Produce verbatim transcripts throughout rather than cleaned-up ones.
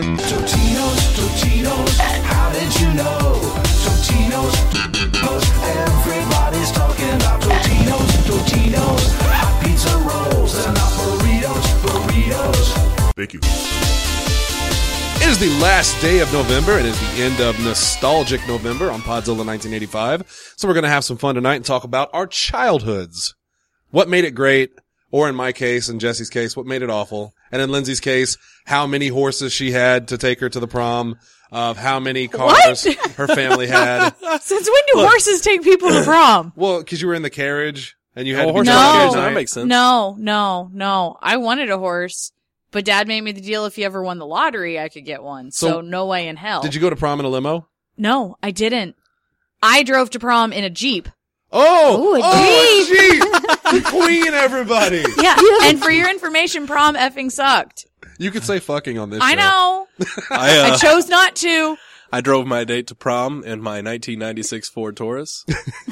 Totino's, Totino's, how did you know? Totino's, everybody's talking about Totino's, Totino's, hot pizza rolls and not burritos, burritos. Thank you. It is the last day of November. It is the end of nostalgic November on Podzilla nineteen eighty-five. So we're going to have some fun tonight and talk about our childhoods. What made it great, or in my case, in Jesse's case, what made it awful. And in Lindsay's case, how many horses she had to take her to the prom, of how many cars her family had. Since when do Look. horses take people to prom? Well, because you were in the carriage and you had oh, to be horse no. carriage, that makes sense. No, no, no. I wanted a horse. But Dad made me the deal if you ever won the lottery, I could get one. So, so no way in hell. Did you go to prom in a limo? No, I didn't. I drove to prom in a Jeep. Oh! Ooh, a oh, Jeep! The queen, everybody! Yeah, and for your information, prom effing sucked. You could say fucking on this I show. know. I, uh, I chose not to. I drove my date to prom in my nineteen ninety-six Ford Taurus.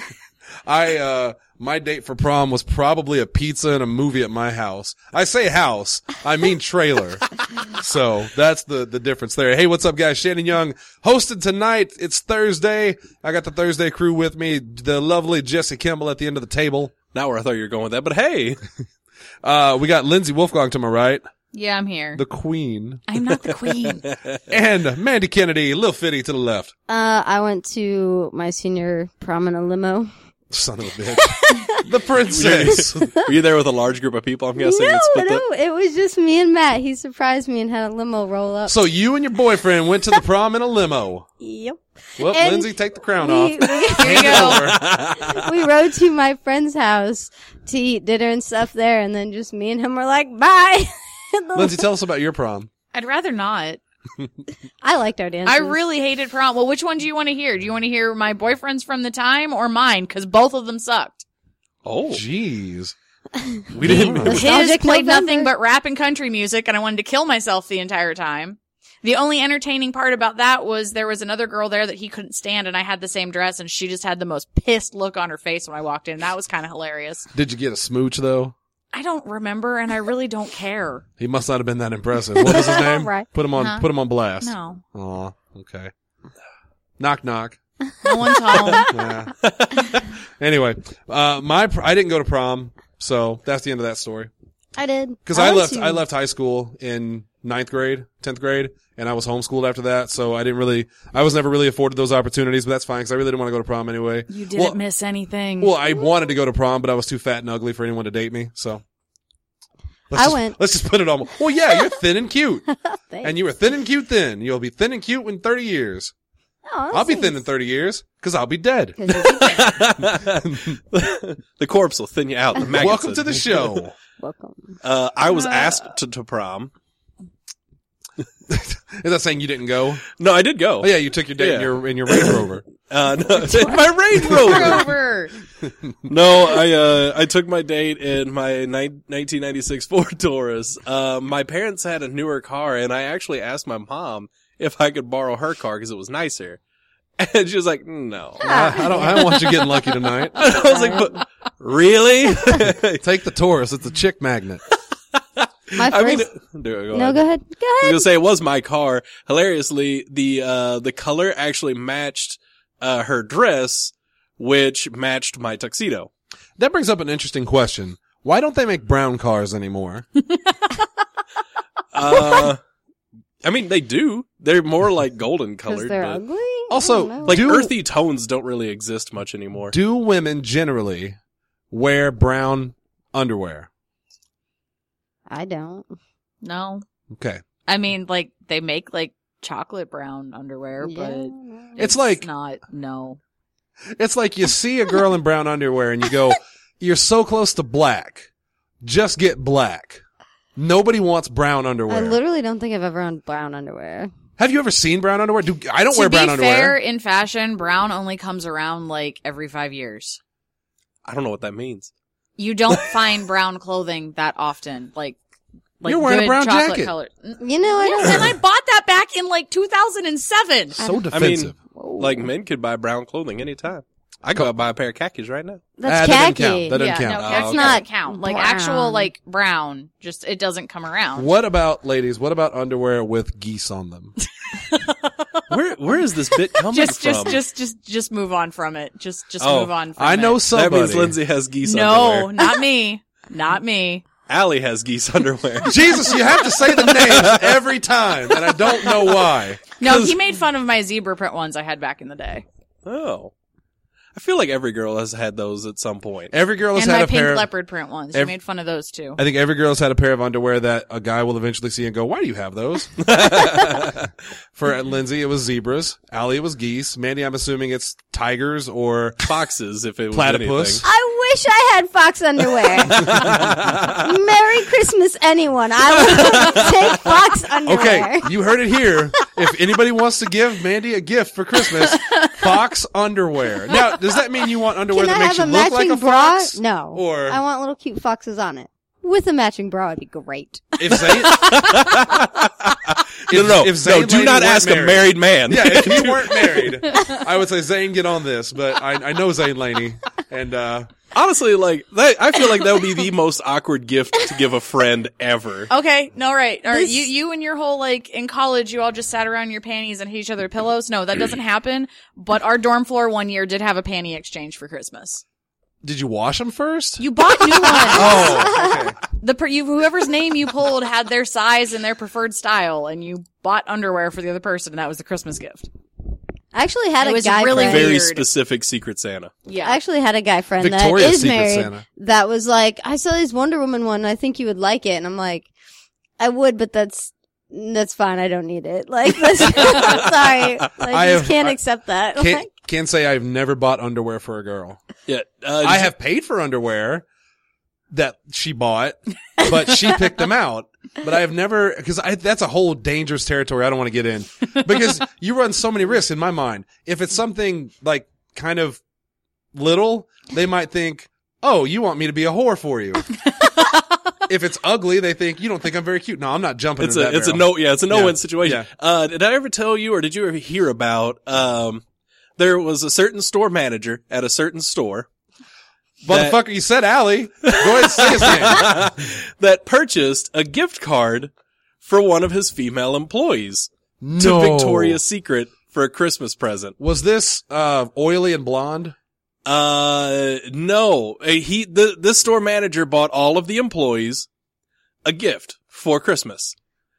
I, uh, my date for prom was probably a pizza and a movie at my house. I say house, I mean trailer. So that's the, the difference there. Hey, what's up guys? Shannon Young hosted tonight. It's Thursday. I got the Thursday crew with me. The lovely Jesse Kimball at the end of the table. Not where I thought you were going with that, but hey. Uh, we got Lindsay Wolfgang to my right. Yeah, I'm here. The queen. I'm not the queen. And Mandy Kennedy, Lil Fitty to the left. Uh, I went to my senior prom in a limo. Son of a bitch. The princess. Were you there with a large group of people, I'm guessing? No, split no, the- it was just me and Matt. He surprised me and had a limo roll up. So you and your boyfriend went to the prom in a limo. Yep. Well, And Lindsay, take the crown we, off. We, Here you go. we rode to my friend's house to eat dinner and stuff there, and then just me and him were like, bye. Lindsay, tell us about your prom. I'd rather not. I liked our dances. I really hated prom. Well, which one do you want to hear? Do you want to hear my boyfriend's from the time or mine? Because both of them sucked. Oh, jeez. We didn't. His Nostalgic played November. nothing but rap and country music, and I wanted to kill myself the entire time. The only entertaining part about that was there was another girl there that he couldn't stand, and I had the same dress, and she just had the most pissed look on her face when I walked in. That was kind of hilarious. Did you get a smooch, though? I don't remember, and I really don't care. He must not have been that impressive. What was his name? Right. Put him on, Huh? put him on blast. No. Aw, okay. Knock, knock. No one's home. Yeah. Anyway, uh, my, pr- I didn't go to prom, so that's the end of that story. I did. Cause I, went left, to- I left high school in ninth grade, tenth grade, and I was homeschooled after that, so I didn't really, I was never really afforded those opportunities, but that's fine, cause I really didn't want to go to prom anyway. You didn't Well- miss anything. Well, I wanted to go to prom, but I was too fat and ugly for anyone to date me, so. Let's I just, went. Let's just put it on. Well, yeah, you're thin and cute. Thanks. And you were thin and cute then. You'll be thin and cute in thirty years. Oh, I'll be thanks. thin in thirty years, cause I'll be dead. The corpse will thin you out. The maggots Welcome will- to the show. Welcome. Uh, I was Uh, asked to, to prom. Is that saying you didn't go? No, I did go. Oh yeah, you took your date in Yeah. your, in your Range Rover. Uh, no, my Range Rover. over. No, I, uh, I took my date in my ni- nineteen ninety-six Ford Taurus. Uh, my parents had a newer car, and I actually asked my mom if I could borrow her car because it was nicer. And she was like, no. I, I don't, I don't want you getting lucky tonight. I was like, but really? Take the Taurus. It's a chick magnet. My first. I mean, do it, go no, ahead. go ahead. Go I was ahead. gonna say it was my car. Hilariously, the, uh, the color actually matched, uh, her dress, which matched my tuxedo. That brings up an interesting question. Why don't they make brown cars anymore? Uh, I mean, they do. They're more like golden Because colored, they're but ugly? Also, I don't know. like Do- earthy tones don't really exist much anymore. Do women generally wear brown underwear? I don't. No. Okay. I mean, like, they make, like, chocolate brown underwear, Yeah, but no. It's like- not, no. It's like you see a girl in brown underwear and you go, you're so close to black. Just get black. Nobody wants brown underwear. I literally don't think I've ever owned brown underwear. Have you ever seen brown underwear? Do I don't to wear brown be underwear. fair, in fashion, brown only comes around, like, every five years. I don't know what that means. You don't find brown clothing that often, like, like You're wearing a good brown chocolate jacket. color. You know, I don't. Yes, and I bought that back in, like, two thousand seven. So I defensive. mean, like men could buy brown clothing anytime. I go out buy a pair of khakis right now. That's Ah, that doesn't khaki. count. That doesn't yeah, count. no, Oh, khaki okay. doesn't count. Like Brown. actual, like brown, just it doesn't come around. What about, ladies, what about underwear with geese on them? Where where is this bit coming Just, from? just, just, just, just move on from it. Just, just Oh, move on from I it. know that somebody. means Lindsay has geese No, underwear. not me. Not me. Allie has geese underwear. Jesus, you have to say the names every time, and I don't know why. No, he made fun of my zebra print ones I had back in the day. Oh. I feel like every girl has had those at some point. Every girl has And had my a pink pair. Of, leopard print ones. Ev- he made fun of those too. I think every girl's had a pair of underwear that a guy will eventually see and go, "Why do you have those?" For Lindsay, it was zebras. Allie, it was geese. Mandy, I'm assuming it's tigers or Foxes, if it was platypus. anything. I wish I had fox underwear. Merry Christmas, anyone. I will take fox underwear. Okay, you heard it here. If anybody wants to give Mandy a gift for Christmas, fox underwear. Now, does that mean you want underwear Can that I makes you have a look like matching a bra? fox? No. Or I want little cute foxes on it. With a matching bra would be great. if Zane, No, no, no. if Zane no do Laney not weren't ask a married man. Yeah, if you weren't married, I would say Zane, get on this. But I, I know Zane Laney, and uh Honestly, like, that, I feel like that would be the most awkward gift to give a friend ever. Okay, no, right. Or This- you, you and your whole, like, in college, you all just sat around your panties and hit each other pillows. No, that doesn't happen. But our dorm floor one year did have a panty exchange for Christmas. did you wash them first? You bought new ones. Oh, okay. The per- you, whoever's name you pulled had their size and their preferred style, and you bought underwear for the other person, and that was the Christmas gift. I actually had It a was guy really friend. Very Weird. specific Secret Santa. Yeah. I actually had a guy friend Victoria's that is Secret married Santa. that was like, I saw this Wonder Woman one. I think you would like it. And I'm like, I would, but that's, that's fine. I don't need it. Like, that's, sorry. Like, I I just have- can't I accept that. Can't Like, can't say I've never bought underwear for a girl. Yeah. Uh, I have paid for underwear that she bought, but she picked them out. But I have never, because I that's a whole dangerous territory I don't want to get in. Because you run so many risks in my mind. If it's something like kind of little, they might think, oh, you want me to be a whore for you. If it's ugly, they think, you don't think I'm very cute. No, I'm not jumping It's into a, that it's a barrel. no, yeah, it's a Yeah. no-win situation. Yeah. Uh, did I ever tell you, or did you ever hear about, um, there was a certain store manager at a certain store Motherfucker, you said Allie. Go ahead and say his name. that purchased a gift card for one of his female employees to No. Victoria's Secret for a Christmas present. Was this, uh, oily and blonde? Uh, no. Uh, He, the, this store manager bought all of the employees a gift for Christmas.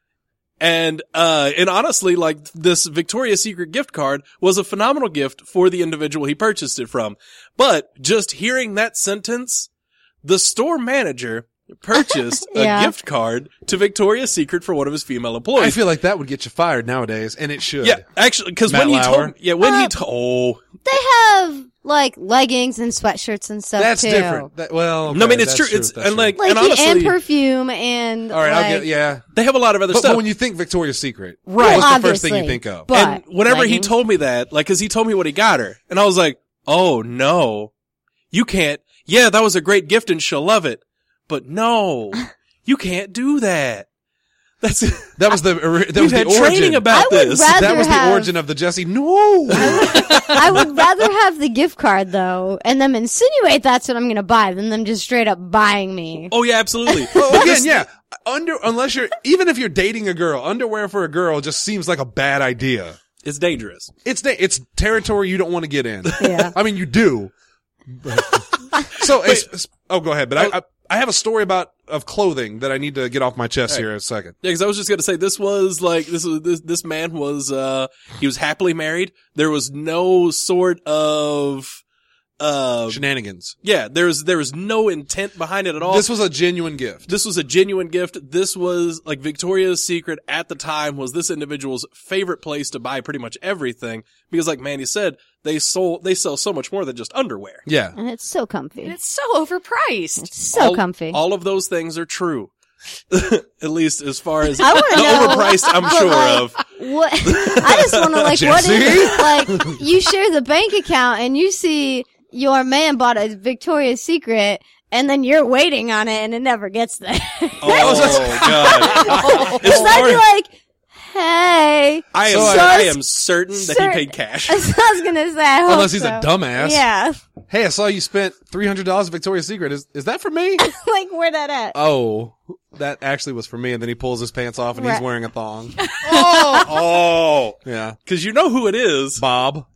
And, uh, and honestly, like, this Victoria's Secret gift card was a phenomenal gift for the individual he purchased it from. But just hearing that sentence, the store manager purchased Yeah. a gift card to Victoria's Secret for one of his female I employees. feel like that would get you fired nowadays, and it should. Yeah, actually, cause Matt when he Lauer? told, yeah, when he Uh, told, oh, they have like leggings and sweatshirts and stuff That's too. different. That, well, no, I okay, mean, it's that's true. It's, That's and true. like, Like and and honestly, perfume and all right, like, I'll get, yeah. they have a lot of other But, stuff. but when you think Victoria's Secret, Right. what's the first thing you Obviously. think of? But and whenever he leggings. told me that, like, cause he told me what he got her, and I was like, oh no, you can't, yeah, that was a great gift and she'll love it, but no, you can't do that. That's, That was the ori- that we've was the had origin. training about I would this. rather- that was the have- origin of the Jesse. No. I would rather have the gift card though, and them insinuate that's what I'm gonna buy than them just straight up buying me. Oh yeah, absolutely. Well, again, yeah. Under unless you're even if you're dating a girl, underwear for a girl just seems like a bad idea. It's dangerous. It's da- it's territory you don't want to get in. Yeah. I mean, you do. But- so, it's, it's- oh, go ahead. But I, I I have a story about of clothing that I need to get off my chest here in a second. Yeah, because I was just gonna say this was like this was this this man was uh he was happily married. There was no sort of uh Shenanigans. yeah there was there was no intent behind it at all. This was a genuine gift. This was a genuine gift. This was like Victoria's Secret at the time was this individual's favorite place to buy pretty much everything because, like Mandy said, they sold they sell so much more than just underwear. Yeah. And it's so comfy. And it's so overpriced. It's so all, comfy. All of those things are true. At least as far as I wanna the know, overpriced, I'm but, sure like, of. What? I just want to like, what Jesse? is like? You share the bank account and you see your man bought a Victoria's Secret, and then you're waiting on it, and it never gets there. Oh, God. Because I'd be like, hey, I am, So I, I- am certain that Cer- he paid cash. I was gonna say, I hope Unless he's so. a dumbass. Yeah. Hey, I saw you spent three hundred dollars at Victoria's Secret. Is is that for me? Like, where that at? Oh, that actually was for me. And then he pulls his pants off and he's Right. wearing a thong. oh, oh, Yeah. because you know who it is. Bob.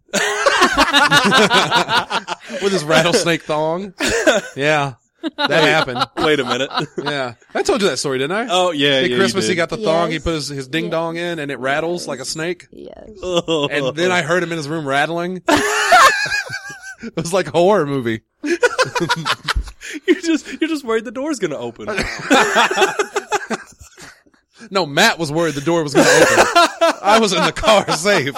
With his rattlesnake thong. Yeah. That happened. Wait a minute. Yeah. I told you that story, didn't I? Oh yeah, At yeah. Christmas, you he did. got the thong. He Yes. put his, his ding dong in and it rattles like a snake. Yes. Oh. And then I heard him in his room rattling. It was like a horror movie. you're just you're just worried the door's gonna open. No, Matt was worried the door was going to open. I was in the car safe.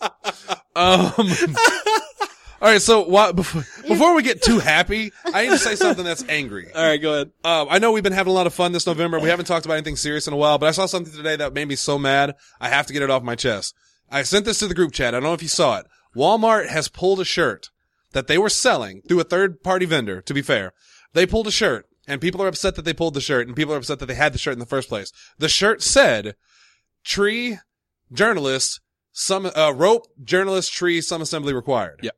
Um, all right. So why, before, before we get too happy, I need to say something that's angry. All right, go ahead. Um, I know we've been having a lot of fun this November. We haven't talked about anything serious in a while, but I saw something today that made me so mad. I have to get it off my chest. I sent this to the group chat. I don't know if you saw it. Walmart has pulled a shirt that they were selling through a third party vendor, to be fair. They pulled a shirt and people are upset that they pulled the shirt and people are upset that they had the shirt in the first place. The shirt said, tree, journalist, some, uh, rope, journalist, tree, some assembly required. Yeah.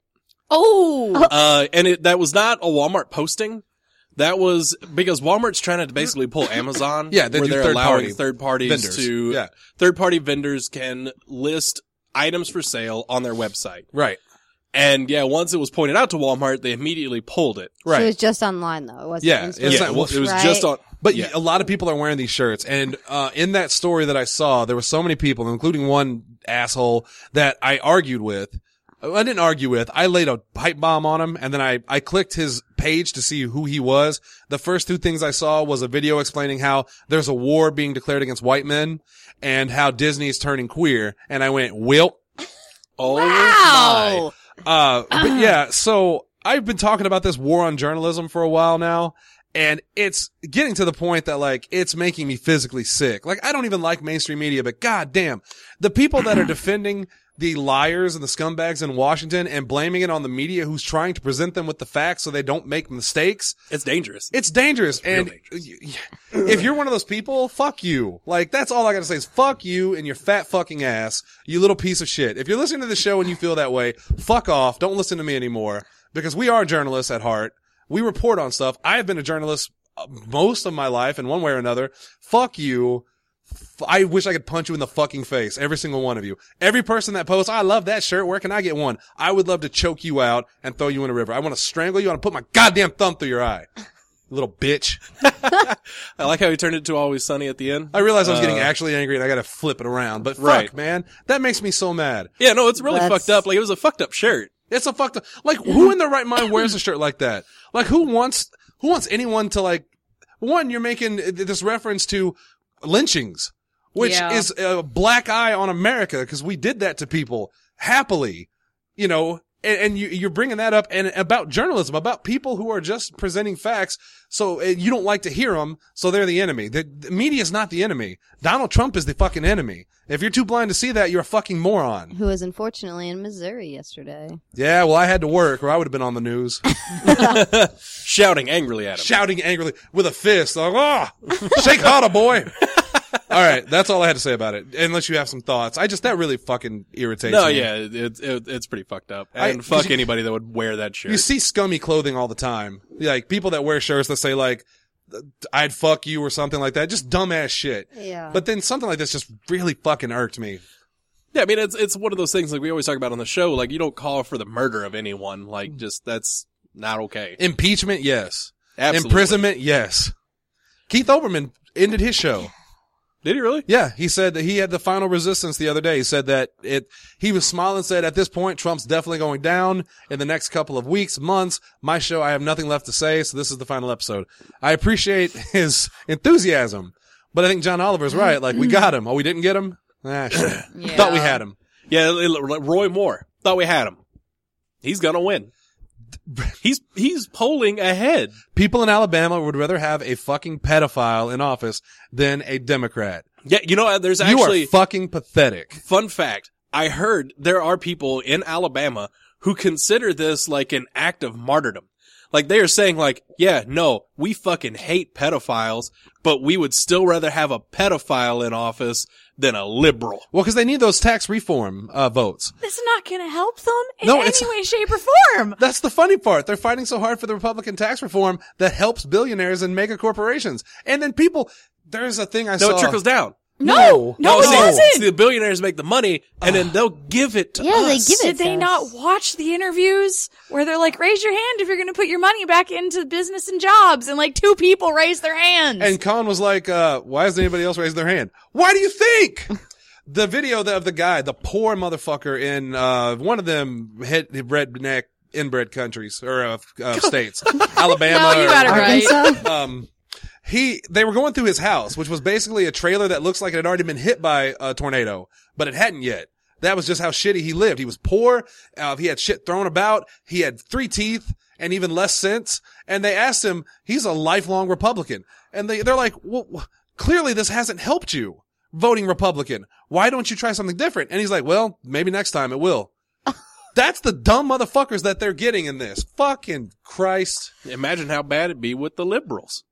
Oh, Uh, and it, that was not a Walmart posting. That was because Walmart's trying to basically pull Amazon. Yeah, they where do they're third allowing party third parties vendors. to, Yeah. third party vendors can list items for sale on their website. Right. And yeah, once it was pointed out to Walmart, they immediately pulled it. Right. So it was just online though. It wasn't Yeah, in it's store. Yeah, not- it was, it was Right. just on, But yeah. a lot of people are wearing these shirts. And, uh, in that story that I saw, there were so many people, including one asshole that I argued with. I didn't argue with. I laid a pipe bomb on him and then I, I clicked his page to see who he was. The first two things I saw was a video explaining how there's a war being declared against white men and how Disney is turning queer. And I went, Wilt. Oh wow. Uh, but yeah, so I've been talking about this war on journalism for a while now, and it's getting to the point that like, it's making me physically sick. Like, I don't even like mainstream media, but goddamn, the people that are defending the liars and the scumbags in Washington and blaming it on the media who's trying to present them with the facts so they don't make mistakes. It's dangerous. It's dangerous. And if you're one of those people, fuck you. Like, that's all I gotta say is fuck you and your fat fucking ass, you little piece of shit. If you're listening to the show and you feel that way, fuck off. Don't listen to me anymore. Because we are journalists at heart. We report on stuff. I have been a journalist uh, most of my life in one way or another. Fuck you. F- I wish I could punch you in the fucking face. Every single one of you. Every person that posts, I love that shirt. Where can I get one? I would love to choke you out and throw you in a river. I want to strangle you. I want to put my goddamn thumb through your eye. Little bitch. I like how he turned it to Always Sunny at the end. I realized I was Uh, getting actually angry and I gotta flip it around. But fuck, Right. man. That makes me so mad. Yeah, no, it's really That's- fucked up. Like, it was a fucked up shirt. It's a fucked up, like, who in their right mind wears a shirt like that? Like, who wants, who wants anyone to like, one, you're making this reference to lynchings, which Yeah. is a black eye on America because we did that to people happily, you know, and, and you, you're bringing that up and about journalism, about people who are just presenting facts. So uh, you don't like to hear them. So they're the enemy. The, the media is not the enemy. Donald Trump is the fucking enemy. If you're too blind to see that, you're a fucking moron. Who was unfortunately in Missouri yesterday. Yeah, well, I had to work or I would have been on the news. Shouting angrily at him. Shouting angrily with a fist. Like, oh, shake harder, boy. All right. That's all I had to say about it. Unless you have some thoughts. I just, that really fucking irritates No, me. yeah, it's it, it's pretty fucked up. I- And fuck you- anybody that would wear that shirt. You see scummy clothing all the time. Like people that wear shirts that say like, I'd fuck you or something like that. Just dumbass shit. Yeah. But then something like this just really fucking irked me. Yeah, I mean, it's it's one of those things like we always talk about on the show. Like, you don't call for the murder of anyone. Like, just that's not okay. Impeachment, yes. Absolutely. Imprisonment, yes. Keith Olbermann ended his show. Did he really? Yeah, he said that he had the final resistance the other day. He said that it, he was smiling and said, at this point, Trump's definitely going down in the next couple of weeks, months. My show, I have nothing left to say, so this is the final episode. I appreciate his enthusiasm, but I think John Oliver's right. Like, we got him. Oh, we didn't get him? Ah, shit. Yeah. Thought we had him. Yeah, it- it- Roy Moore. Thought we had him. He's gonna win. He's he's polling ahead. People in Alabama would rather have a fucking pedophile in office than a Democrat. Yeah, you know, there's You actually are fucking pathetic. fun fact. I heard there are people in Alabama who consider this like an act of martyrdom. Like, they are saying like, yeah, no, we fucking hate pedophiles, but we would still rather have a pedophile in office than a liberal. Well, because they need those tax reform uh, votes. This is not going to help them in No, any it's- way, shape, or form. That's the funny part. They're fighting so hard for the Republican tax reform that helps billionaires and mega corporations. And then people, there's a thing I No, saw. it trickles down. No, no, it see, doesn't. see, the billionaires make the money, and then they'll give it to Yeah, us. they give it Did they to not us. watch the interviews where they're like, raise your hand if you're going to put your money back into business and jobs? And like two people raised their hands. And Colin was like, uh, why hasn't anybody else raised their hand? Why do you think? The video of the guy, the poor motherfucker in, uh, one of them head, redneck inbred countries, or, uh, uh states. Alabama. No, you or- got it right. Arkansas? um, he, they were going through his house, which was basically a trailer that looks like it had already been hit by a tornado, but it hadn't yet. That was just how shitty he lived. He was poor. Uh, he had shit thrown about. He had three teeth and even less sense. And they asked him, he's a lifelong Republican. And they, they're like, well, clearly this hasn't helped you voting Republican. Why don't you try something different? And he's like, well, maybe next time it will. That's the dumb motherfuckers that they're getting in this. Fucking Christ. Imagine how bad it'd be with the liberals.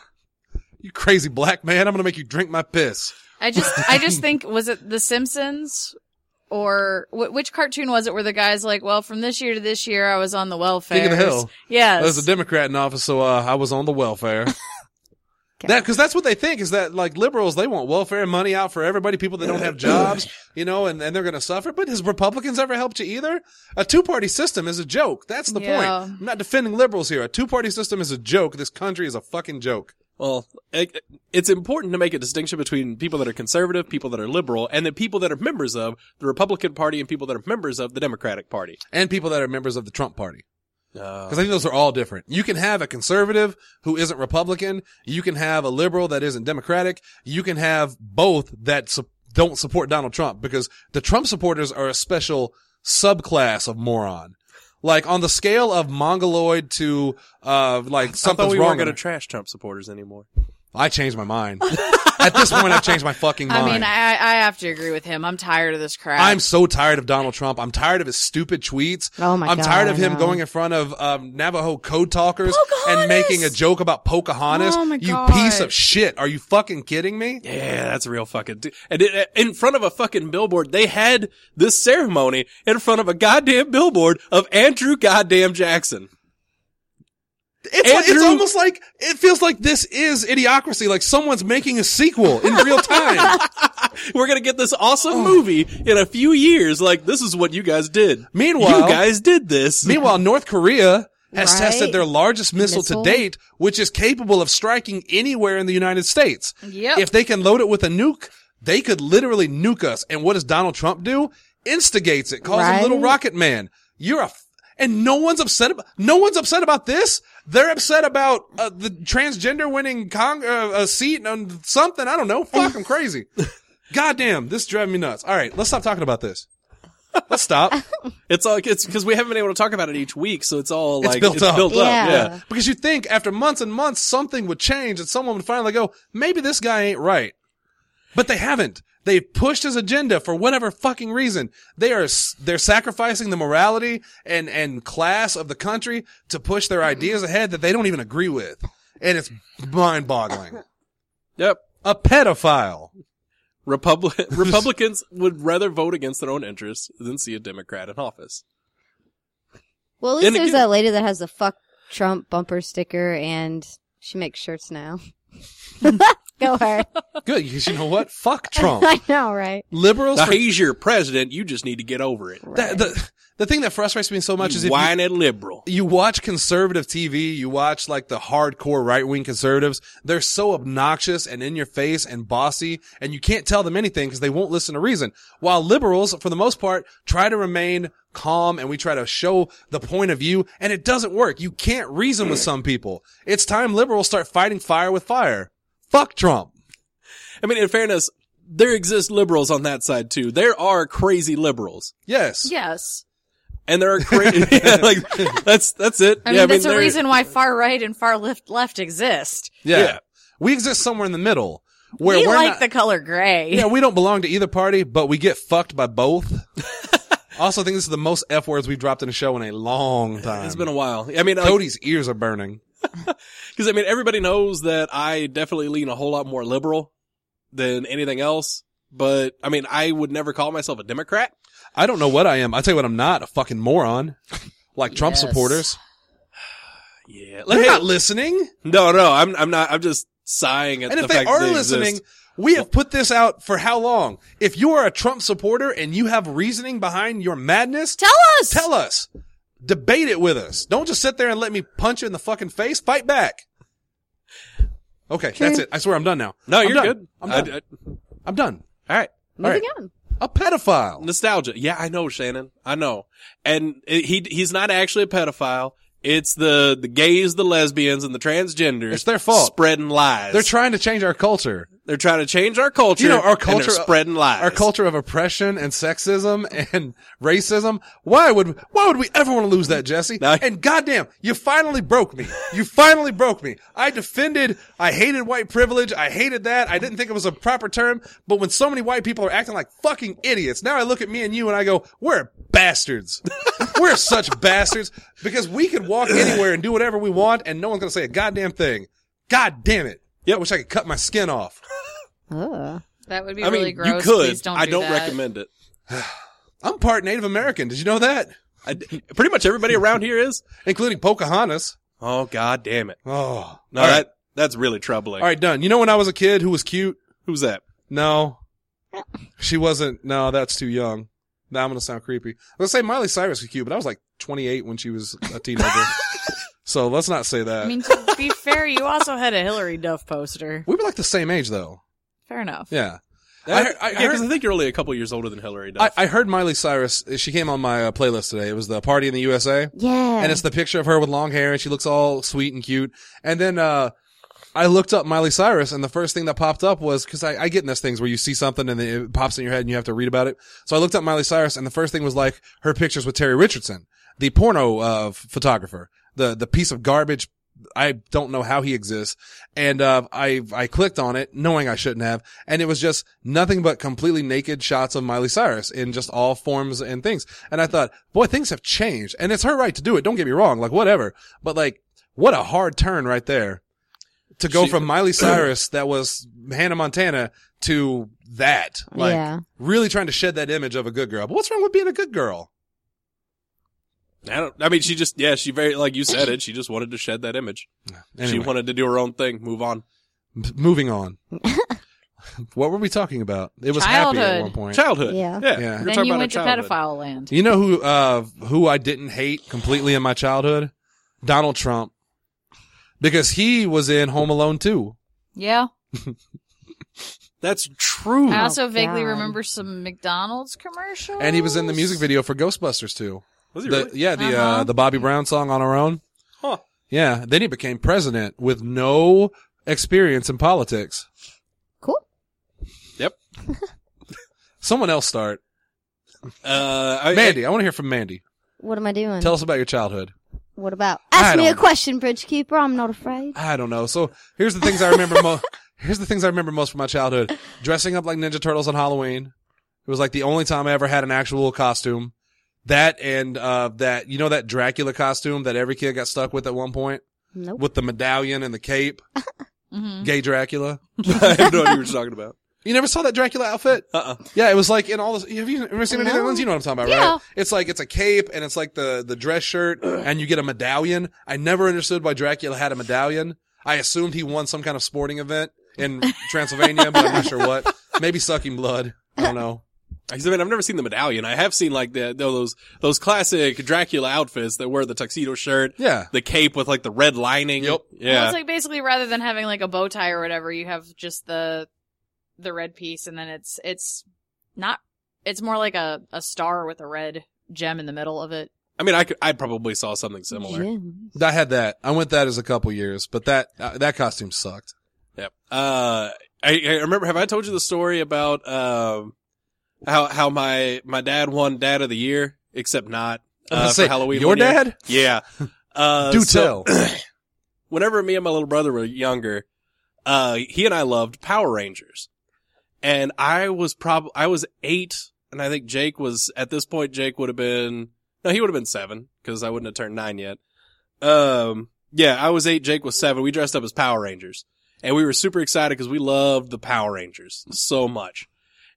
You crazy black man. I'm going to make you drink my piss. I just, I just think, was it The Simpsons? Or wh- which cartoon was it where the guy's like, well, from this year to this year, I was on the welfare. King of the Hill. Yes. There's a Democrat in office, so uh, I was on the welfare. That, cause that's what they think is that like liberals, they want welfare money out for everybody, people that don't have jobs, you know, and, and they're going to suffer. But has Republicans ever helped you either? A two-party system is a joke. That's the Yeah. point. I'm not defending liberals here. A two-party system is a joke. This country is a fucking joke. Well, it, it's important to make a distinction between people that are conservative, people that are liberal, and then people that are members of the Republican Party and people that are members of the Democratic Party. And people that are members of the Trump party. Uh, Because I think those are all different. You can have a conservative who isn't Republican. You can have a liberal that isn't Democratic. You can have both that su- don't support Donald Trump, because the Trump supporters are a special subclass of moron. Like on the scale of mongoloid to uh like I thought something's we wrong. weren't going to with- trash Trump supporters anymore. I changed my mind. At this point, I've changed my fucking I mind. mean, I, I have to agree with him. I'm tired of this crap. I'm so tired of Donald Trump. I'm tired of his stupid tweets. Oh my I'm God, tired of I him know. going in front of um, Navajo code talkers Pocahontas! and making a joke about Pocahontas. Oh my you God. piece of shit. Are you fucking kidding me? Yeah, that's a real fucking. T- and it, in front of a fucking billboard, they had this ceremony in front of a goddamn billboard of Andrew goddamn Jackson. It's, like, it's Andrew- almost like, it feels like this is Idiocracy, like someone's making a sequel in real time. We're gonna get this awesome movie in a few years. Like, this is what you guys did. Meanwhile- you guys did this. Meanwhile, North Korea has Right. tested their largest missile, Missile? to date, which is capable of striking anywhere in the United States. Yep. If they can load it with a nuke, they could literally nuke us. And what does Donald Trump do? Instigates it, calls him Right. Little Rocket Man. You're a, f- and no one's upset about, no one's upset about this. They're upset about uh, the transgender winning Cong- uh, a seat on something. I don't know. Fuck, I'm crazy. Goddamn, this is driving me nuts. All right, let's stop talking about this. Let's stop. It's all it's because we haven't been able to talk about it each week, so it's all It's like built it's up. built up. Yeah. Yeah. Because you think after months and months, something would change and someone would finally go, maybe this guy ain't right. But they haven't. They've pushed his agenda for whatever fucking reason. They are, they're sacrificing the morality and, and class of the country to push their ideas ahead that they don't even agree with. And it's mind boggling. Yep. A pedophile. Republic Republicans would rather vote against their own interests than see a Democrat in office. Well, at least And there's again- that lady that has the fuck Trump bumper sticker, and she makes shirts now. Go her. Good. Because you know what? Fuck Trump. I know, right? Liberals. Now, For, he's your president. You just need to get over it. the, the, the thing that frustrates me so much is You if you, whining liberal. you watch conservative T V, you watch like the hardcore right-wing conservatives, they're so obnoxious and in your face and bossy, and you can't tell them anything because they won't listen to reason. While liberals, for the most part, try to remain calm and we try to show the point of view, and it doesn't work. You can't reason with some people. It's time liberals start fighting fire with fire. Fuck Trump. I mean, in fairness, there exist liberals on that side too. There are crazy liberals, Yes. Yes. and there are crazy. yeah, like that's that's it. I yeah, mean, that's the there- reason why far right and far left left exist. Yeah. Yeah. We exist somewhere in the middle. Where we we're like not, the color gray. Yeah, we don't belong to either party, but we get fucked by both. Also, I think this is the most F words we've dropped in a show in a long time. It's been a while. I mean, like, Cody's ears are burning. because I mean, everybody knows that I definitely lean a whole lot more liberal than anything else. but I mean, I would never call myself a Democrat. I don't know what I am. I'll tell you what I'm not. A fucking moron. Like Trump Yes. supporters. Yeah. They're Like, not listening. no, no, I'm, I'm not, I'm just sighing at And the if they fact are that they listening, exist. we have put this out for how long? If you are a Trump supporter and you have reasoning behind your madness, Tell us. tell us. Debate it with us. Don't just sit there and let me punch you in the fucking face. Fight back. Okay, True. that's it. I swear I'm done now. No, I'm you're done. good. I'm I- done. I- I'm done. all right. Moving All on. A pedophile. Nostalgia. Yeah, I know, Shannon. I know. And it, he he's not actually a pedophile. It's the, the gays, the lesbians, and the transgenders. It's their fault. Spreading lies. They're trying to change our culture. They're trying to change our culture. You know, our and they're culture, spreading lies. Our culture of oppression and sexism and racism. Why would, why would we ever want to lose that, Jesse? No. And goddamn, you finally broke me. You finally broke me. I defended, I hated white privilege. I hated that. I didn't think it was a proper term. But when so many white people are acting like fucking idiots, now I look at me and you and I go, we're bastards. We're such bastards because we can walk anywhere and do whatever we want and no one's going to say a goddamn thing. God damn it. Yeah, I wish I could cut my skin off. Oh. That would be I mean, really gross. you could. Please don't I do don't that. recommend it. I'm part Native American. Did you know that? I, pretty much everybody around here is. Including Pocahontas. Oh, God damn it. Oh. No, All right. that, that's really troubling. All right, done. You know when I was a kid who was cute? Who's that? No. She wasn't. No, that's too young. Now I'm going to sound creepy. Let's say Miley Cyrus was cute, but I was like twenty-eight when she was a teenager. So let's not say that. I mean, to be fair, you also had a Hillary Duff poster. we were like the same age though. Fair enough. Yeah. I, I heard- I yeah, because heard- I think you're only a couple years older than Hillary I, Duff. I heard Miley Cyrus. She came on my uh, playlist today. It was the Party in the U S A. Yeah. And it's the picture of her with long hair and she looks all sweet and cute. And then, uh, I looked up Miley Cyrus and the first thing that popped up was, cause I, I get in those things where you see something and it pops in your head and you have to read about it. So I looked up Miley Cyrus and the first thing was like her pictures with Terry Richardson, the porno, uh, photographer, the, the piece of garbage. I don't know how he exists. And, uh, I, I clicked on it knowing I shouldn't have. And it was just nothing but completely naked shots of Miley Cyrus in just all forms and things. And I thought, boy, things have changed and it's her right to do it. Don't get me wrong. Like whatever. But like, what a hard turn right there to go She- from Miley Cyrus that was Hannah Montana to that. Like Yeah. really trying to shed that image of a good girl. But what's wrong with being a good girl? I don't, I mean, she just, yeah, she very, like you said it, she just wanted to shed that image. She Anyway, wanted to do her own thing, move on. m- moving on. What were we talking about? It was happy at Childhood. one point. Childhood. Yeah. Yeah. Yeah. we were Then talking you about went to her childhood. pedophile land. You know who, uh, who I didn't hate completely in my childhood? Donald Trump. Because he was in Home Alone too. Yeah. That's true. I also vaguely God. remember some McDonald's commercials. And he was in the music video for Ghostbusters too. Was he The, really? yeah, the, uh, Uh-huh. the Bobby Brown song On Our Own. Huh. Yeah. Then he became president with no experience in politics. Cool. Yep. Someone else start. Uh, I, Mandy, I want to hear from Mandy. What am I doing? Tell us about your childhood. What about? I Ask me don't a know. question, Bridge Keeper. I'm not afraid. I don't know. So here's the things I remember most. Here's the things I remember most from my childhood. Dressing up like Ninja Turtles on Halloween. It was like the only time I ever had an actual costume. That and, uh, that, you know, that Dracula costume that every kid got stuck with at one point? Nope. With the medallion and the cape. Mhm. Gay Dracula. I have no idea what you're talking about. You never saw that Dracula outfit? Uh-uh. Yeah, it was like in all this. Have you ever seen any of the No. ones? You know what I'm talking about, Yeah. right? It's like, it's a cape and it's like the, the dress shirt and you get a medallion. I never understood why Dracula had a medallion. I assumed he won some kind of sporting event in Transylvania, but I'm not sure what. Maybe sucking blood. I don't know. I mean, I've never seen the medallion. I have seen like the those those classic Dracula outfits that wear the tuxedo shirt, Yeah. the cape with like the red lining. Yep. Yeah. Well, it's like basically rather than having like a bow tie or whatever, you have just the the red piece, and then it's it's not. It's more like a a star with a red gem in the middle of it. I mean, I could, I probably saw something similar. Yeah. I had that. I went that as a couple years, but that, uh, that costume sucked. Yep. Uh, I, I remember. Have I told you the story about um how how my my dad won Dad of the Year, except not I was uh, gonna say, for Halloween. your one year? dad? Yeah. Uh, Do so- tell. Whenever me and my little brother were younger, uh, he and I loved Power Rangers. And I was prob, I was eight, and I think Jake was, at this point, Jake would have been, no, he would have been seven, because I wouldn't have turned nine yet. Um, yeah, I was eight, Jake was seven. We dressed up as Power Rangers. And we were super excited because we loved the Power Rangers so much.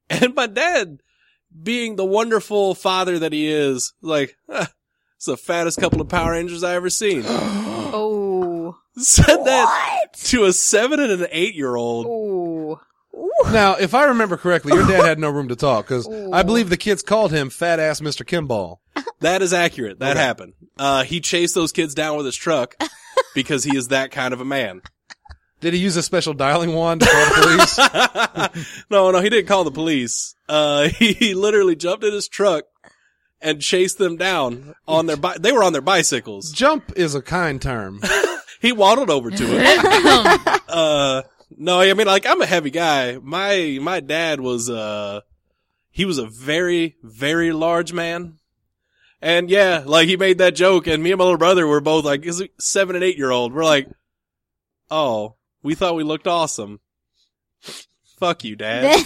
And my dad, being the wonderful father that he is, like, ah, it's the fattest couple of Power Rangers I ever seen. Oh. Said that to a seven and an eight year old. Oh. Now, if I remember correctly, your dad had no room to talk because I believe the kids called him fat ass Mister Kimball. That is accurate. That Okay. happened. Uh, he chased those kids down with his truck because he is that kind of a man. Did he use a special dialing wand to call the police? no, no, he didn't call the police. Uh, he, he literally jumped in his truck and chased them down on their bi- they were on their bicycles. Jump is a kind term. He waddled over to it. uh, no, I mean, like, I'm a heavy guy. My, my dad was, uh, he was a very, very large man. And yeah, like, he made that joke, and me and my little brother were both like, is it seven and eight year old? We're like, oh, we thought we looked awesome. Fuck you, Dad.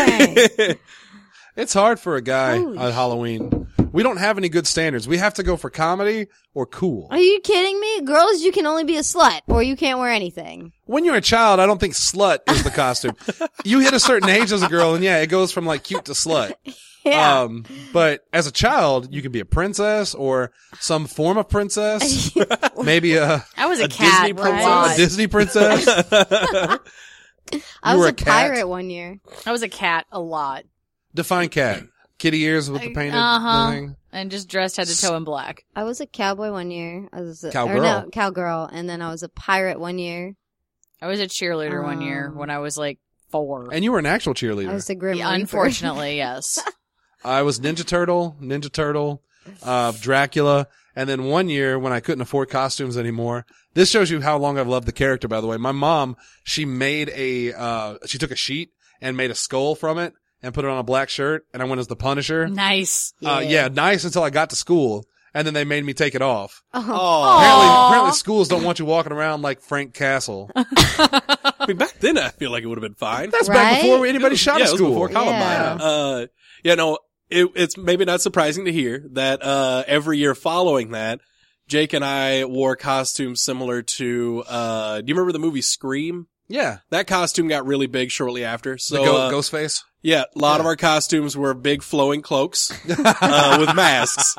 It's hard for a guy Holy on Halloween. We don't have any good standards. We have to go for comedy or cool. Are you kidding me? Girls, you can only be a slut, or you can't wear anything. When you're a child, I don't think slut is the costume. You hit a certain age as a girl, and yeah, it goes from like cute to slut. Yeah. Um, but as a child, you can be a princess or some form of princess. Maybe a, I was a, A cat. Disney a princess? lot. a Disney princess. I you was were a, a cat? pirate one year. I was a cat a lot. Define cat. Kitty ears with the painted Uh-huh. thing. And just dressed head to toe in black. I was a cowboy one year. I was a, Cowgirl. Or no, cowgirl. And then I was a pirate one year. I was a cheerleader one year Oh. when I was like four. And you were an actual cheerleader. I was a grim Yeah, Reaper. unfortunately, yes. I was Ninja Turtle, Ninja Turtle, uh, Dracula. And then one year when I couldn't afford costumes anymore, this shows you how long I've loved the character, by the way. My mom, she made a, uh, she took a sheet and made a skull from it and put it on a black shirt. And I went as the Punisher. Nice. Uh, yeah, nice until I got to school. And then they made me take it off. Oh. Oh, Apparently, Aw. apparently schools don't want you walking around like Frank Castle. I mean, back then I feel like it would have been fine. That's Right? back before anybody shot yeah, at it was school. before Columbine. Yeah. Uh, yeah, no, it, it's maybe not surprising to hear that, uh, every year following that, Jake and I wore costumes similar to, uh, do you remember the movie Scream? Yeah. That costume got really big shortly after. So, the go- uh, Ghostface. yeah, a lot Yeah. of our costumes were big flowing cloaks, uh, with masks.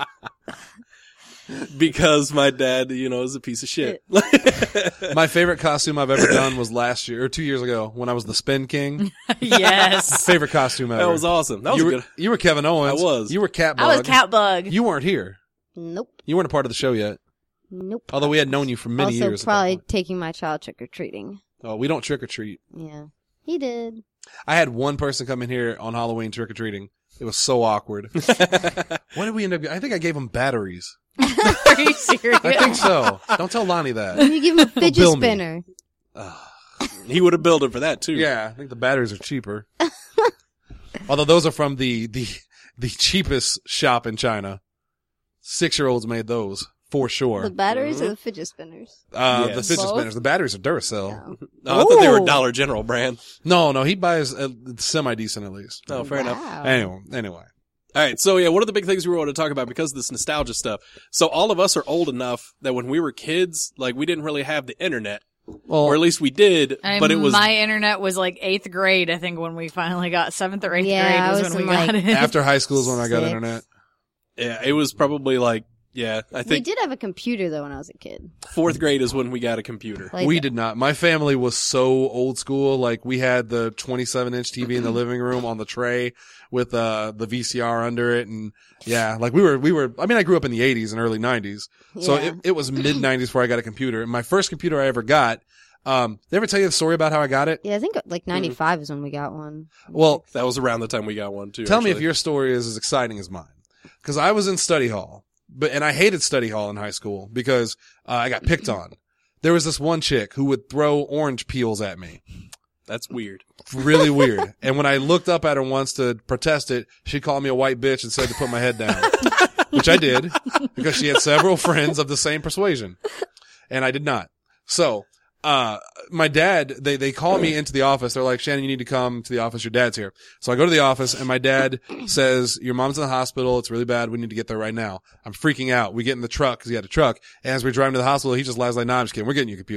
Because my dad, you know, is a piece of shit. My favorite costume I've ever done was last year, or two years ago, when I was the Spin King. Yes. Favorite costume ever. That was awesome. That was you, a were, good. you were Kevin Owens. I was. You were Catbug. I was Catbug. You weren't here. Nope. You weren't a part of the show yet. Nope. Although we had known you for many also, years. at that probably point. taking my child trick or treating. Oh, we don't trick or treat. Yeah. He did. I had one person come in here on Halloween trick or treating. It was so awkward. What did we end up? I think I gave him batteries. Are you serious? I think so. Don't tell Lonnie that. You give him a fidget bill me. spinner. He would have billed it for that too. Yeah, I think the batteries are cheaper. Although those are from the the the cheapest shop in China. Six year olds made those for sure. The batteries Mm-hmm. or the fidget spinners? Uh, the Yes. fidget Both? spinners. The batteries are Duracell. No. Oh, I thought they were Ooh. Dollar General brand. No, no, he buys uh, semi decent at least. Oh, fair enough. Wow. Anyway, anyway. All right. So yeah, one of the big things we want to talk about because of this nostalgia stuff. So all of us are old enough that when we were kids, like we didn't really have the internet, Well, or at least we did, I, but it was my internet was like eighth grade, I think, when we finally got seventh or eighth Yeah, grade I was, was when we in, got like, it. after high school is when I got Six. internet. yeah, it was probably like yeah, I We think did have a computer though when I was a kid. fourth grade is when we got a computer. Like, We did not. My family was so old school. Like we had the twenty-seven inch T V in the living room on the tray with uh the V C R under it, and yeah, like we were we were. I mean, I grew up in the eighties and early nineties, so Yeah. it, it was mid nineties before I got a computer. And my first computer I ever got. Um, did I ever tell you the story about how I got it? Yeah, I think like ninety-five is when we got one. Well, That was around the time we got one too. tell me if actually. your story is as exciting as mine, because I was in study hall, but and I hated study hall in high school because uh, I got picked on. There was this one chick who would throw orange peels at me. That's weird. Really weird. And when I looked up at her once to protest it, she called me a white bitch and said to put my head down, which I did because she had several friends of the same persuasion, and I did not. So, uh, my dad, they, they call me into the office. They're like, Shannon, you need to come to the office. Your dad's here. So I go to the office and my dad says, your mom's in the hospital. It's really bad. We need to get there right now. I'm freaking out. We get in the truck because he had a truck. And as we're driving to the hospital, he just lies like, nah, I'm just kidding. We're getting you a computer.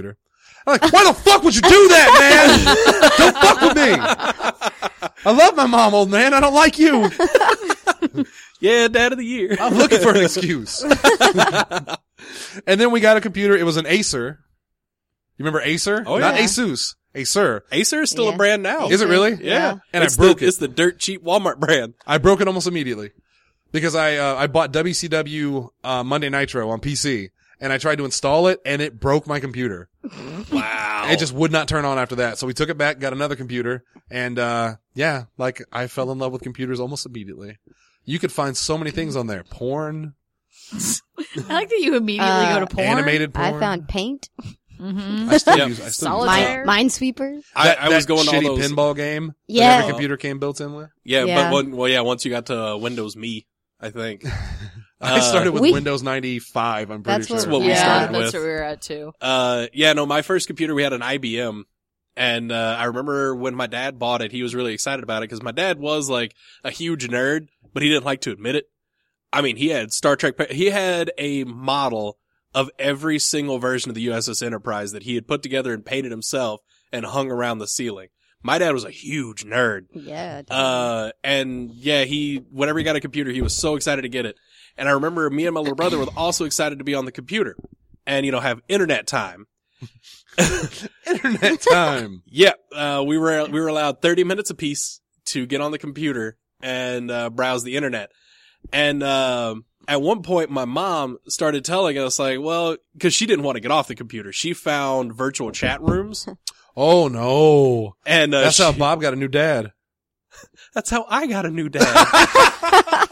I'm like, why the fuck would you do that, man? Don't fuck with me. I love my mom, old man. I don't like you. Yeah, dad of the year. I'm looking for an excuse. And then we got a computer. It was an Acer. You remember Acer? Oh, Not yeah. Asus. Acer. Acer is still Yeah. a brand now. Is it really? Yeah. Yeah. And it's I broke the, it. It's the dirt cheap Walmart brand. I broke it almost immediately because I uh, I bought W C W uh, Monday Nitro on P C and I tried to install it and it broke my computer. Wow. It just would not turn on after that. So we took it back, got another computer, and uh yeah, like I fell in love with computers almost immediately. You could find so many things on there. Porn, I like that you immediately Uh, go to porn. animated porn. I found paint, Mm-hmm. I still Yep. use I still Solitaire. use mine, minesweepers. I, that, I was that going to all shitty those. pinball game Yeah. that every computer came built in with. Yeah, Yeah. but when, well, yeah, once you got to uh, Windows Me, I think. I Uh, started with we- Windows ninety-five, I'm pretty That's sure. what- what we yeah, started that's with. what we were at too. Uh, yeah, no, my first computer, we had an I B M. And, uh, I remember when my dad bought it, he was really excited about it because my dad was like a huge nerd, but he didn't like to admit it. I mean, he had Star Trek, pa- he had a model of every single version of the U S S Enterprise that he had put together and painted himself and hung around the ceiling. My dad was a huge nerd. Yeah. Uh, and yeah, he, whenever he got a computer, he was so excited to get it. And I remember me and my little brother were also excited to be on the computer and, you know, have internet time. Internet time. Yeah, uh, we were, we were allowed thirty minutes apiece to get on the computer and, uh, browse the internet. And, um, at one point, my mom started telling us, like, well, cause she didn't want to get off the computer. She found virtual chat rooms. Oh no. And, uh, That's she- how Bob got a new dad. that's how I got a new dad.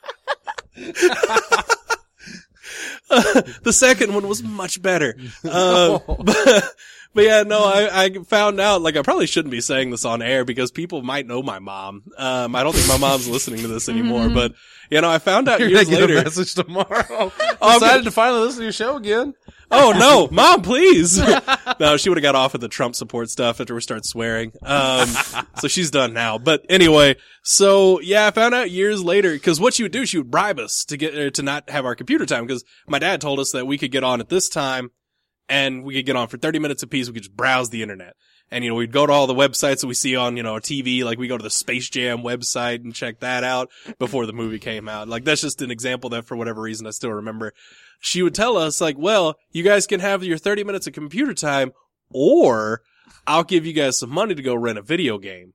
Uh, the second one was much better. Uh, but, but yeah, no, I, I found out, like, I probably shouldn't be saying this on air because people might know my mom. Um, I don't think my mom's listening to this anymore, but, you know, I found out You're years gonna get later. a message tomorrow. I'm Decided gonna- to finally listen to your show again. Oh no, mom, please. No, she would have got off of the Trump support stuff after we started swearing. Um, so she's done now. But anyway, so yeah, I found out years later, cause what she would do, she would bribe us to get, uh, to not have our computer time. Cause my dad told us that we could get on at this time and we could get on for thirty minutes apiece. We could just browse the internet. And, you know, we'd go to all the websites that we see on, you know, T V. Like, we go to the Space Jam website and check that out before the movie came out. Like, that's just an example that for whatever reason I still remember. She would tell us, like, well, you guys can have your thirty minutes of computer time, or I'll give you guys some money to go rent a video game.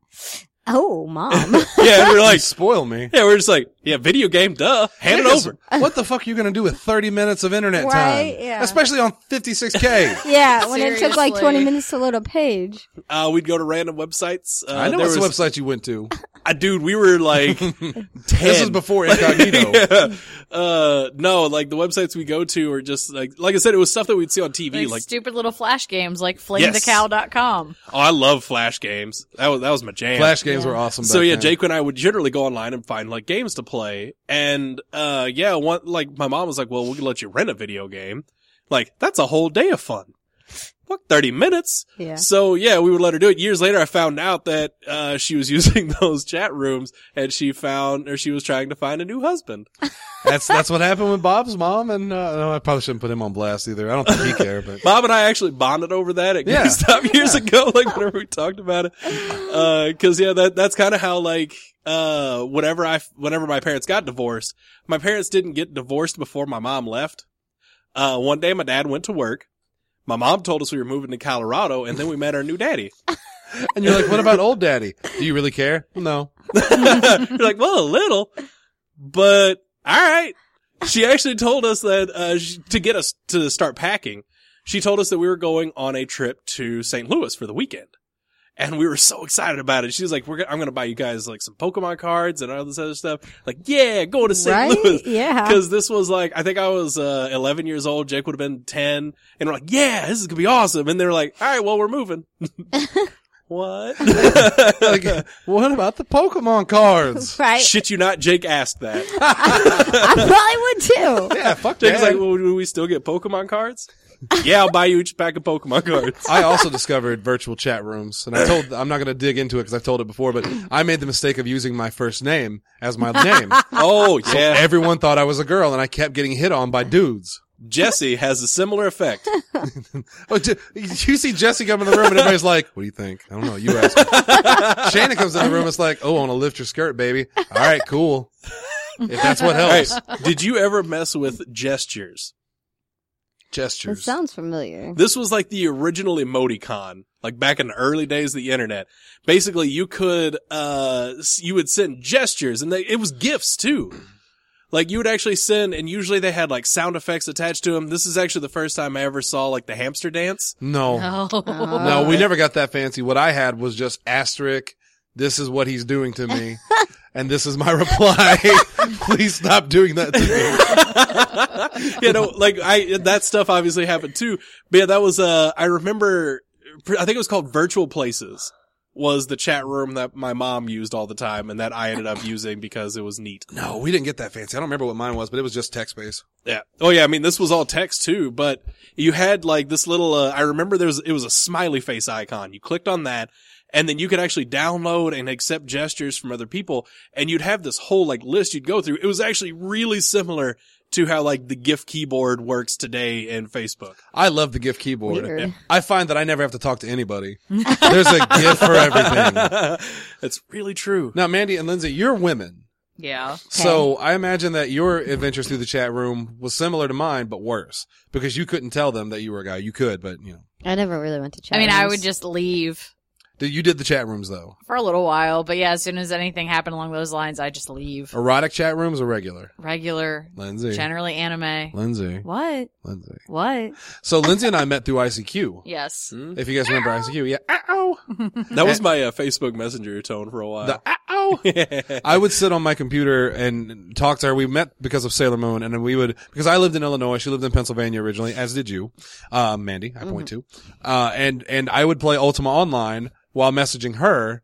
Oh, mom. Yeah, and we're like, Spoil me. yeah, we're just like, yeah, video game, duh. Hand it Niggas, over. What the fuck are you gonna do with thirty minutes of internet Right, time? yeah. Especially on fifty-six K. Yeah, when it took like Seriously. twenty minutes to load a page. Uh, we'd go to random websites. Uh, I know there what's was, the website you went to. Uh, dude, we were like, ten. This is before incognito. Yeah. Uh, no, like the websites we go to are just like, like I said, it was stuff that we'd see on T V. Like, Like, stupid little flash games like fling Yes. the cow dot com. oh, I love Flash games. That was, that was my jam. Flash games Yeah. were awesome. So back yeah, then. Jake and I would generally go online and find like games to play. And, uh, yeah, one, like my mom was like, well, we can let you rent a video game. Like, that's a whole day of fun. Fuck, thirty minutes. Yeah. So yeah, we would let her do it. Years later, I found out that, uh, she was using those chat rooms and she found, or she was trying to find a new husband. That's that's what happened with Bob's mom, and uh, no, I probably shouldn't put him on blast either. I don't think he cared, but Bob and I actually bonded over that at Yeah. GameStop years ago, like whenever we talked about it. Uh, cause yeah, that, that's kind of how like, uh, whenever I, whenever my parents got divorced, my parents didn't get divorced before my mom left. Uh, one day my dad went to work. My mom told us we were moving to Colorado and then we met our new daddy. and you're like, what about old daddy? Do you really care? No. You're like, well, a little, but all right. She actually told us that, uh, she, to get us to start packing, she told us that we were going on a trip to Saint Louis for the weekend. And we were so excited about it. She was like, we're gonna, I'm going to buy you guys like some Pokemon cards and all this other stuff. Like, yeah, go to Saint Right? Louis. Yeah. Cause this was like, I think I was, uh, eleven years old. Jake would have been ten. And we're like, yeah, this is going to be awesome. And they were like, all right, well, we're moving. What? Like, what about the Pokemon cards? Right. Shit you not, Jake asked that. I probably would too. Yeah, fuck Jake's that. like, well, do we still get Pokemon cards? Yeah, I'll buy you each pack of Pokemon cards. I also discovered virtual chat rooms, and I told I'm not going to dig into it because I've told it before, but I made the mistake of using my first name as my name. Oh, So yeah. everyone thought I was a girl, and I kept getting hit on by dudes. Jesse has a similar effect. Oh, j- you see Jesse come in the room and everybody's like, what do you think? I don't know. You ask her. Shannon comes in the room. It's like, oh, I want to lift your skirt, baby. All right, cool. If that's what All right. helps. Did you ever mess with gestures? That Gestures. sounds familiar. This was like the original emoticon, like back in the early days of the internet. Basically, you could, uh, s- you would send gestures and they, it was GIFs too. Like you would actually send, and usually they had like sound effects attached to them. This is actually the first time I ever saw like the hamster dance. No. No. No, we never got that fancy. What I had was just asterisk. This is what he's doing to me. And this is my reply. Please stop doing that to me. You know, like I, that stuff obviously happened too. But yeah, that was, uh, I remember, I think it was called Virtual Places was the chat room that my mom used all the time and that I ended up using because it was neat. No, we didn't get that fancy. I don't remember what mine was, but it was just text based. Yeah. Oh yeah. I mean, this was all text too, but you had like this little, uh, I remember there was, it was a smiley face icon. You clicked on that and then you could actually download and accept gestures from other people and you'd have this whole like list you'd go through. It was actually really similar to how like the GIF keyboard works today in Facebook. I love the GIF keyboard. Weird. I find that I never have to talk to anybody. There's a GIF for everything. That's really true. Now, Mandy and Lindsay, you're women. Yeah. So I imagine that your adventures through the chat room was similar to mine, but worse because you couldn't tell them that you were a guy. You could, but you know, I never really went to chat I mean, I rooms. would just leave Did- you did the chat rooms though. for a little while, but yeah, as soon as anything happened along those lines, I just leave. Erotic chat rooms or regular? Regular, Lindsay. generally anime. Lindsay. What? Lindsay. What? So Lindsay and I met through I C Q. Yes. If you guys remember I C Q, yeah. Ow. That was my uh, Facebook Messenger tone for a while. The ow. I would sit on my computer and talk to her. We met because of Sailor Moon, and then we would because I lived in Illinois, she lived in Pennsylvania originally, as did you, uh, Mandy. I point to, uh, and and I would play Ultima Online while messaging her,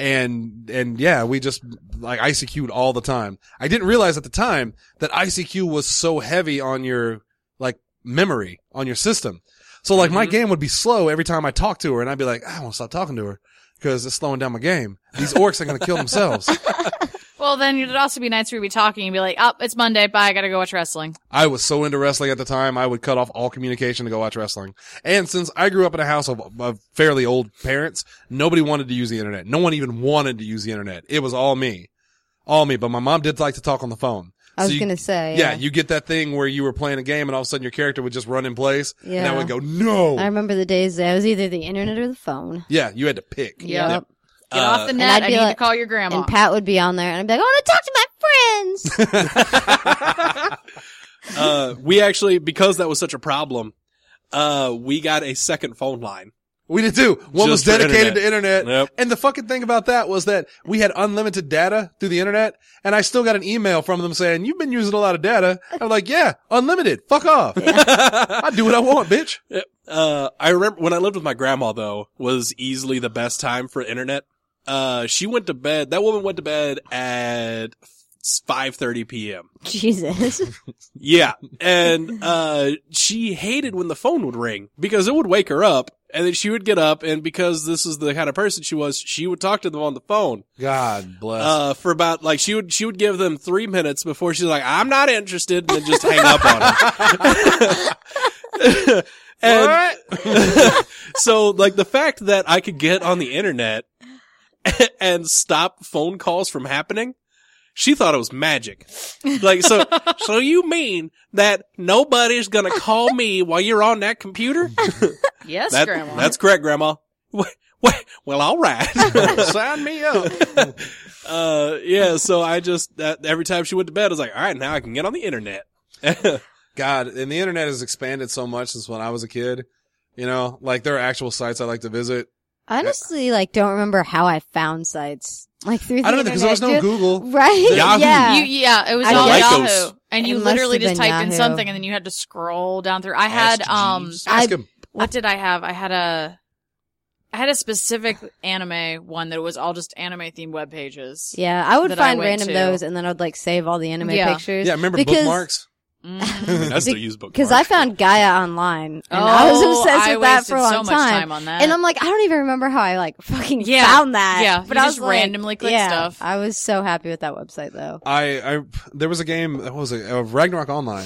and and yeah, we just like I C Q'd all the time. I didn't realize at the time that I C Q was so heavy on your like memory on your system. So like my game would be slow every time I talked to her, and I'd be like, I want to stop talking to her because it's slowing down my game. These orcs are going to kill themselves. Well, then it'd also be nights where we'd be talking and be like, oh, it's Monday. Bye. I got to go watch wrestling. I was so into wrestling at the time, I would cut off all communication to go watch wrestling. And since I grew up in a house of, of fairly old parents, nobody wanted to use the internet. No one even wanted to use the internet. It was all me. All me. But my mom did like to talk on the phone. I was So you- gonna say. Yeah, Yeah. you get that thing where you were playing a game and all of a sudden your character would just run in place. And I Yeah. would go, no. I remember the days that it was either the internet or the phone. Yeah, you had to pick. Yep. Get Uh, off the and net. I'd I be need like- to call your grandma. And Pat would be on there, and I'd be like, I want to talk to my friends. Uh, we actually, because that was such a problem, uh, we got a second phone line. We did too. One was Just for dedicated internet. to internet. Yep. And the fucking thing about that was that we had unlimited data through the internet, and I still got an email from them saying, you've been using a lot of data. I'm like, yeah, unlimited. Fuck off. I do what I want, bitch. Yep. Uh, I remember when I lived with my grandma though, was easily the best time for internet. Uh, she went to bed, that woman went to bed at five thirty p.m. Jesus. Yeah. And, uh, she hated when the phone would ring because it would wake her up and then she would get up and because this is the kind of person she was, she would talk to them on the phone. God bless. Uh, for about, like, she would, she would give them three minutes before she's like, I'm not interested, and then just hang up on them. And so, like, the fact that I could get on the internet and stop phone calls from happening, she thought it was magic. Like, so, so you mean that nobody's gonna call me while you're on that computer? yes, That, grandma. that's correct, Grandma. Wait, wait, well, all right. Sign me up. Uh, yeah, so I just, that, every time she went to bed, I was like, all right, now I can get on the internet. God, and the internet has expanded so much since when I was a kid. You know, like there are actual sites I like to visit. I honestly, like, don't remember how I found sites. Like, through the I don't know, because there was no internet, dude. Google. Right? Yahoo. Yeah. You, yeah, it was I all guess- Yahoo, and you It must literally have just been typed in Yahoo. something, and then you had to scroll down through. I had Ask um, Jeeves. Ask I- him. what did I have? I had a, I had a specific anime one that was all just anime themed web pages. Yeah, I would that I find went random to. those, and then I'd, like, save all the anime Yeah. pictures. Yeah, remember because, bookmarks? Mhm. I still use bookmarks. Because I found Gaia online, and Oh, I was obsessed I with that wasted for a long so much time on that. And I'm like, I don't even remember how I, like, fucking Yeah. found that. Yeah, but you I just was like, randomly click yeah, stuff. I was so happy with that website, though. I, I, there was a game, what was it, uh, Ragnarok Online.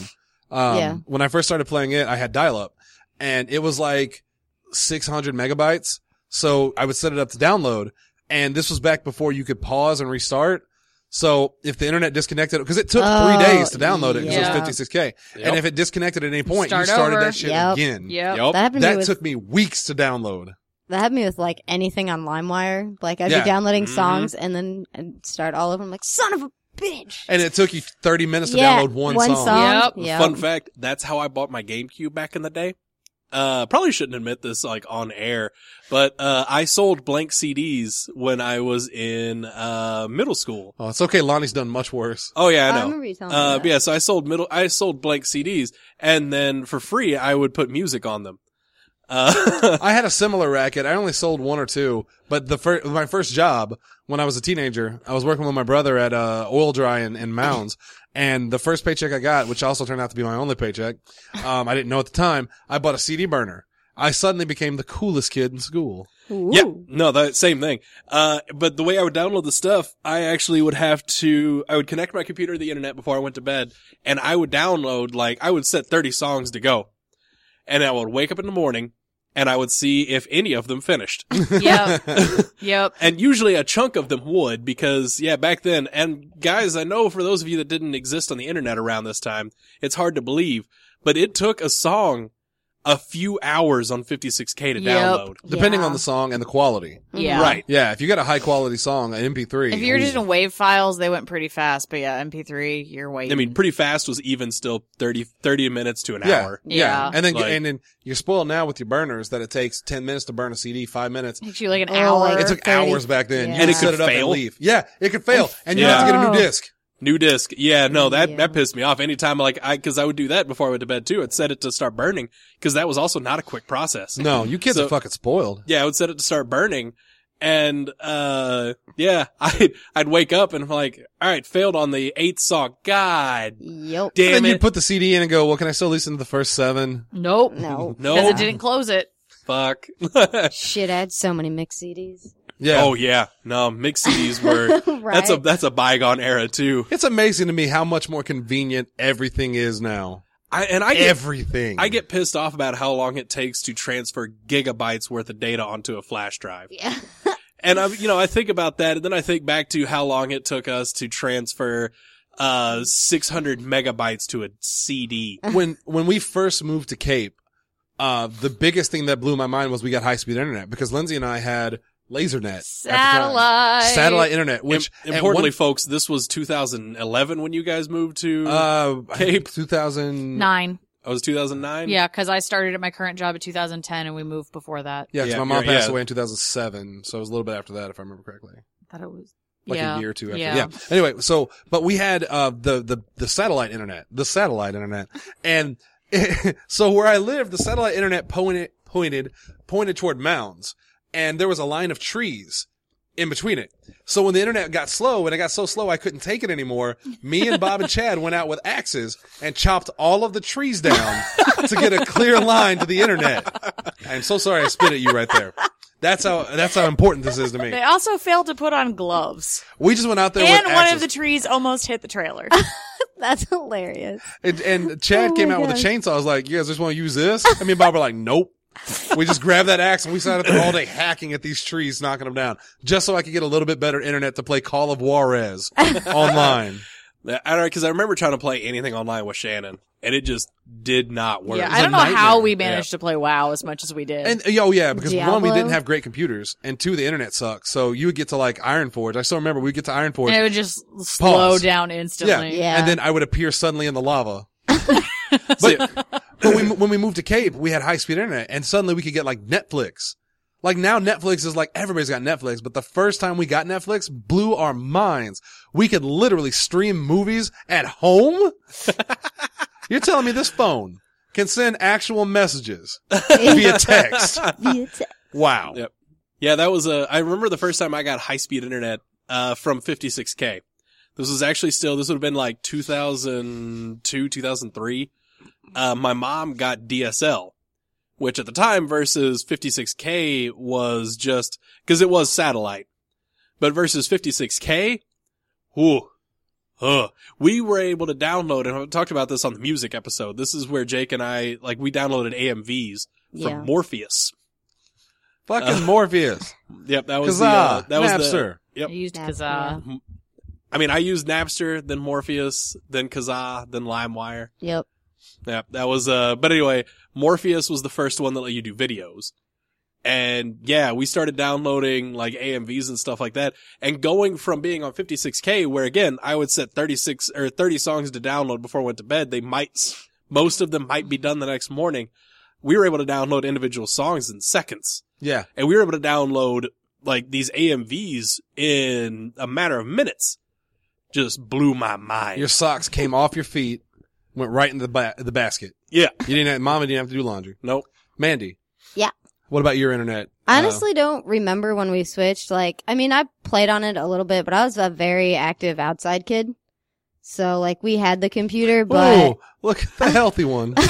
Um, Yeah. when I first started playing it, I had dial-up and it was like six hundred megabytes. So I would set it up to download, and this was back before you could pause and restart. So if the internet disconnected, because it took Oh, three days to download it because it yeah. was fifty-six K. Yep. And if it disconnected at any point, Start you started over. that shit Yep. again. Yep. Yep. That happened to me That with took me weeks to download. that happened to me with like anything on LimeWire. Like I'd Yeah. be downloading Mhm. songs and then I'd start all over. I'm like, son of a bitch. And it took you thirty minutes to yeah, download one, one song. song. Yep. Yep. Fun fact, that's how I bought my GameCube back in the day. Uh, probably shouldn't admit this like on air, but, uh, I sold blank C Ds when I was in, uh, middle school. Oh, it's okay. Lonnie's done much worse. Oh yeah, I I know. remember you telling me Uh, that. but yeah, so I sold middle, I sold blank C Ds, and then for free, I would put music on them. Uh, I had a similar racket. I only sold one or two, but the first, my first job when I was a teenager, I was working with my brother at, uh, Oil Dry in, in Mounds. And the first paycheck I got, which also turned out to be my only paycheck, um, I didn't know at the time, I bought a C D burner. I suddenly became the coolest kid in school. Ooh. yeah, no, that same thing. Uh, but the way I would download the stuff, I actually would have to, I would connect my computer to the internet before I went to bed, and I would download, like, I would set thirty songs to go. And I would wake up in the morning, and I would see if any of them finished. Yep. Yep. And usually a chunk of them would, because, yeah, back then, and guys, I know for those of you that didn't exist on the internet around this time, it's hard to believe, but it took a song a few hours on fifty-six K to Yep. download. Depending Yeah. on the song and the quality. Yeah. Right. Yeah, if you got a high quality song, an M P three. If you're just ooh. in WAV files, they went pretty fast. But yeah, M P three, you're waiting. I mean, pretty fast was even still thirty, thirty minutes to an yeah, hour. yeah, Yeah. and then Like- and then you're spoiled now with your burners that it takes ten minutes to burn a C D, five minutes. it takes you like an Oh, hour. like It took thirty hours back then. Yeah. You And it could set could it up fail? and leave. Yeah, it could fail, and you Yeah. have to get a new Oh. disc. New disc. Yeah, no, that, Yeah. that pissed me off. Anytime, like, I, cause I would do that before I went to bed too. I'd set it to start burning, cause that was also not a quick process. No, you kids So- are fucking spoiled. Yeah, I would set it to start burning. And, uh, yeah, I'd, I'd wake up and I'm like, all right, failed on the eighth song. God Yep. damn then you it. put the C D in and go, well, can I still listen to the first seven? Nope. No. No. Because it didn't close it. Fuck. Shit, I had so many mixed C Ds. Yeah. Oh yeah. No, mixed C Ds were, Right. that's a, that's a bygone era too. It's amazing to me how much more convenient everything is now. I, and I get, Everything. I get pissed off about how long it takes to transfer gigabytes worth of data onto a flash drive. Yeah. And I, you know, I think about that, and then I think back to how long it took us to transfer uh six hundred megabytes to a C D. when when we first moved to Cape, uh, the biggest thing that blew my mind was we got high speed internet because Lindsay and I had LaserNet at the time. Satellite. satellite internet. Which Im- at importantly, one- folks, this was two thousand eleven when you guys moved to. uh, Cape. two thousand Nine. oh, it was two thousand nine. Yeah, because I started at my current job in two thousand ten and we moved before that. Yeah, 'cause Yeah, my mom you're- passed yeah. away in two thousand seven, so it was a little bit after that, if I remember correctly. I thought it was. Like yeah. a year or two after. Yeah. Yeah. Anyway, so, but we had, uh, the, the, the satellite internet, the satellite internet. And so where I lived, the satellite internet pointed, pointed, pointed toward mounds. And there was a line of trees in between it. So when the internet got slow, and it got so slow I couldn't take it anymore, me and Bob and Chad went out with axes and chopped all of the trees down to get a clear line to the internet. I'm so sorry I spit at you right there. That's how, that's how important this is to me. They also failed to put on gloves. We just went out there And with one axes. of the trees almost hit the trailer. That's hilarious. And, and Chad Oh came my out with a gosh. chainsaw. I was like, you guys just want to use this? I mean, Bob were like, nope. We just grabbed that axe and we sat out there all day hacking at these trees, knocking them down, just so I could get a little bit better internet to play Call of Juarez online. I don't know, because I remember trying to play anything online with Shannon, and it just did not work. yeah, was I a don't know nightmare. how we managed to play WoW as much as we did. And, oh yeah, because one, we Diablo? didn't have great computers, and two, the internet sucked. So you would get to like Ironforge. I still remember we'd get to Ironforge. And it would just slow Pause. down Yeah. instantly. Yeah. And then I would appear suddenly in the lava. but but we, when we moved to Cape, we had high speed internet, and suddenly we could get like Netflix. Like now Netflix is like everybody's got Netflix, but the first time we got Netflix blew our minds. We could literally stream movies at home. You're telling me this phone can send actual messages via text? Via te- Wow. Yep. Yeah, that was a, I remember the first time I got high speed internet, uh, from fifty-six K. This was actually still, this would have been like two thousand two, two thousand three. Uh, my mom got D S L, which at the time versus fifty-six K was just, cause it was satellite. But versus fifty-six K, whoo, Huh. We were able to download, and I talked about this on the music episode. This is where Jake and I, like, we downloaded A M Vs from Yeah. Morpheus. Fucking Morpheus. Yep, that was Kazaa. the, uh, that was Napster. the, yep. I used Napster, Kazaa. I mean, I used Napster, then Morpheus, then Kazaa, then LimeWire. Yep. Yep, that was, uh, but anyway, Morpheus was the first one that let you do videos. And yeah, we started downloading like A M Vs and stuff like that, and going from being on fifty-six K, where again, I would set thirty-six or thirty songs to download before I went to bed. They might, most of them might be done the next morning. We were able to download individual songs in seconds. Yeah. And we were able to download like these A M Vs in a matter of minutes. Just blew my mind. Your socks came off your feet, went right into the ba- the basket. Yeah. You didn't have, Mama didn't have to do laundry. Nope. Mandy. Yeah. What about your internet? I Uh, honestly don't remember when we switched. Like, I mean, I played on it a little bit, but I was a very active outside kid. So, like, we had the computer, but, Ooh, look at the healthy one. but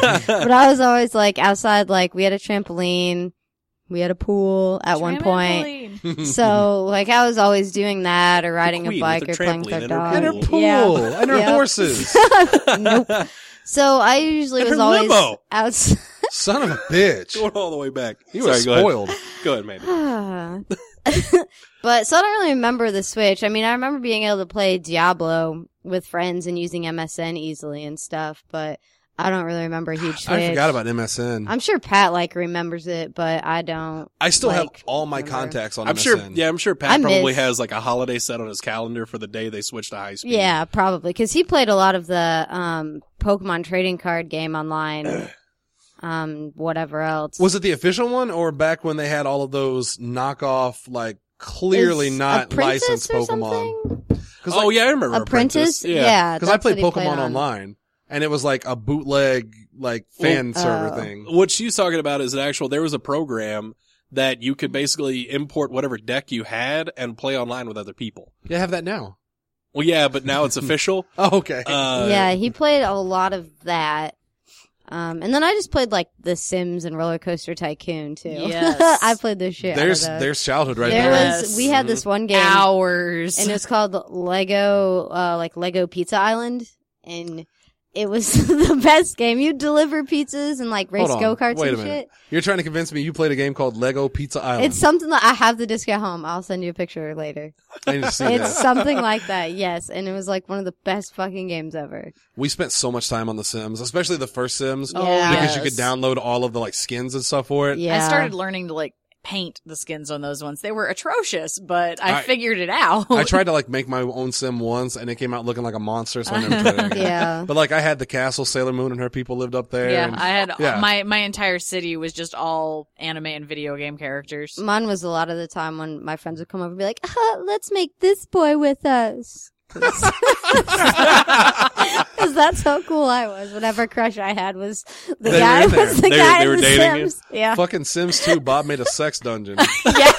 I was always like outside, like, we had a trampoline. We had a pool at one point. Trampoline. So, like, I was always doing that or riding a queen bike with or a playing with trampoline our in her dog. And her pool. pool. Yeah. And her Yep. horses. Nope. So, I usually And was her always limo. outside. Son of a bitch. Going all the way back. You Sorry, were go ahead. spoiled. Go ahead, maybe. But, so I don't really remember the Switch. I mean, I remember being able to play Diablo with friends and using M S N easily and stuff, but I don't really remember a huge Switch. I forgot about M S N. I'm sure Pat, like, remembers it, but I don't. I still have like, all my remember. contacts on I'm M S N. sure, yeah, I'm sure Pat I probably miss- has like a holiday set on his calendar for the day they switch to high speed. Yeah, probably. Because he played a lot of the um Pokemon trading card game online. um, whatever else. Was it the official one or back when they had all of those knockoff, like, clearly Is not Apprentice licensed or Pokemon? something? Cause Oh, like, yeah, I remember Apprentice? Apprentice. Yeah. Yeah. Because I that's played what he Pokemon on. Online, and it was like a bootleg, like, fan Well, server oh. thing. What she's talking about is an actual, there was a program that you could basically import whatever deck you had and play online with other people. Yeah, I have that now. Well, yeah, but now it's official. Oh, okay. Uh, Yeah, he played a lot of that. Um, and then I just played like The Sims and Roller Coaster Tycoon too. Yes. I played this shit. there's out of those. there's childhood right there there. Yes. was we had this one game Hours. and it was called Lego uh like Lego Pizza Island, and it was the best game. You deliver pizzas and like race Hold on. go karts Wait a and minute. shit. You're trying to convince me you played a game called Lego Pizza Island. It's something that I have the disc at home. I'll send you a picture later. I need to see It's that. something like that, yes. And it was like one of the best fucking games ever. We spent so much time on The Sims, especially the first Sims, Oh, because you yes. could download all of the like skins and stuff for it. Yeah. I started learning to like paint the skins on those ones. They were atrocious, but I, I- figured it out. I tried to like make my own sim once, and it came out looking like a monster, so I never tried it again. Yeah. But like I had the castle, Sailor Moon and her people lived up there. Yeah, and- I had yeah. my my entire city was just all anime and video game characters. Mine was a lot of the time when my friends would come over and be like, uh, let's make this boy with us. Because that's how cool I was. Whatever crush I had was the They guy were in there. was the They were- guy they in were the dating you? Sims. Yeah. Fucking Sims two, Bob made a sex dungeon. Yes.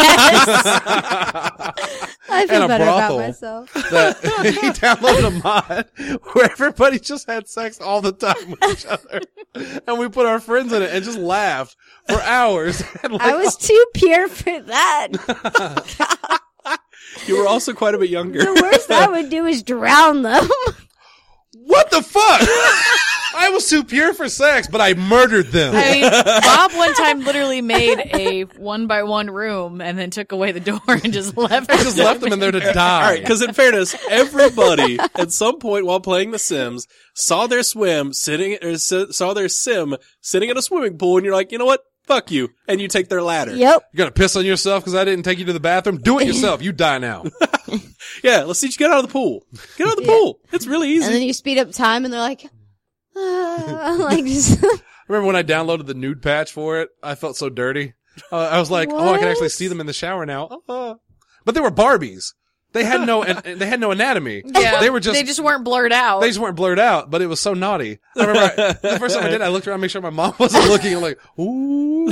I feel And a better about brothel. myself. that he downloaded a mod where everybody just had sex all the time with each other, and we put our friends in it and just laughed for hours. And like, I was too pure for that. You were also quite a bit younger. The worst I would do is drown them. what the fuck? I was too pure for sex, but I murdered them. I mean, Bob one time literally made a one by one room and then took away the door and just left. I just left them in there to die. All right, because in fairness, everybody at some point while playing The Sims saw their swim sitting, or s- saw their sim sitting in a swimming pool, and you're like, you know what? Fuck you, and you take their ladder. Yep. You're gonna piss on yourself because I didn't take you to the bathroom? Do it yourself. You die now. Yeah, let's teach you get out of the pool. Get out of the Yeah. pool. It's really easy. And then you speed up time and they're like, ah, like just, Remember when I downloaded the nude patch for it? I felt so dirty. Uh, I was like, oh, I can actually What? see them in the shower now. Uh, but they were Barbies. They had no, and, and they had no anatomy. Yeah, They were just, they just weren't blurred out. they just weren't blurred out, but it was so naughty. I remember I, the first time I did it, I looked around to make sure my mom wasn't looking. I'm like, ooh.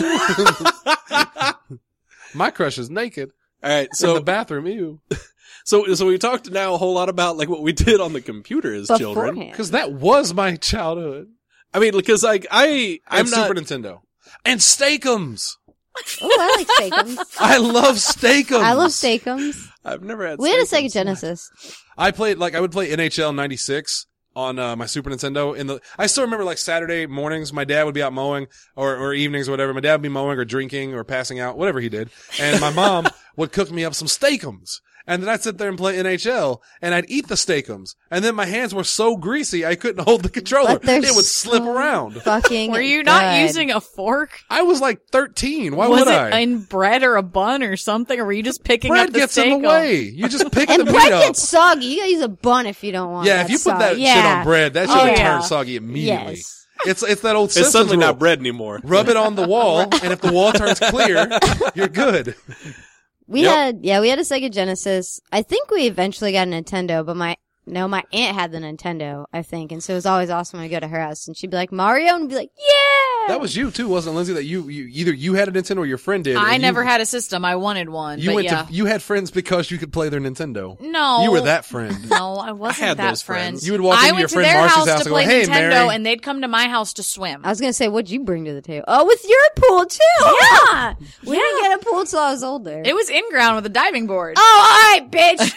My crush is naked All right, in the so bathroom. Ew. so so we talked now a whole lot about like what we did on the computer as children. beforehand. Because that was my childhood. I mean, because like I I'm And not. Super Nintendo. And Steakums. Oh, I like Steakums. I love Steakums. I love Steakums. I've never had. We had a Steakums. Sega Genesis. I played, like, I would play N H L ninety-six on, uh, my Super Nintendo. In the, I still remember, like, Saturday mornings, my dad would be out mowing, or, or evenings or whatever. My dad would be mowing or drinking or passing out, whatever he did. And my mom would cook me up some Steakums. And then I'd sit there and play N H L, and I'd eat the Steakums. And then my hands were so greasy, I couldn't hold the controller. But they're It would slip so around. Fucking Were you not good. using a fork? I was like thirteen. Why was would it I? in bread or a bun or something? Or were you just picking Bread up the gets steak? in the way. You just pick And the meat bread up. gets soggy. You gotta use a bun if you don't want. Yeah, that if you put soggy. that shit Yeah. on bread, that shit Oh, will yeah. turn soggy immediately. Yes. It's it's that old It's Simpsons suddenly rule. not bread anymore. Rub it on the wall, and if the wall turns clear, you're good. We Yep. had, yeah, we had a Sega Genesis. I think we eventually got a Nintendo, but my, no, my aunt had the Nintendo, I think. And so it was always awesome when I go to her house and she'd be like, Mario, and I'd be like, yeah! That was you too, wasn't it, Lindsay? That you, you either you had a Nintendo or your friend did. I and never you, had a system. I wanted one. You but went yeah. to you had friends because you could play their Nintendo. No. You were that friend. No, I wasn't had that those friend. friends. You would walk I into went your to friend their Marcy's house house to and go, play "Hey, Nintendo, Mary." and they'd come to my house to swim. I was gonna say, what'd you bring to the table? Oh, with your pool too! Yeah. We didn't get a pool till I was older. It was in ground with a diving board. Oh, alright, bitch!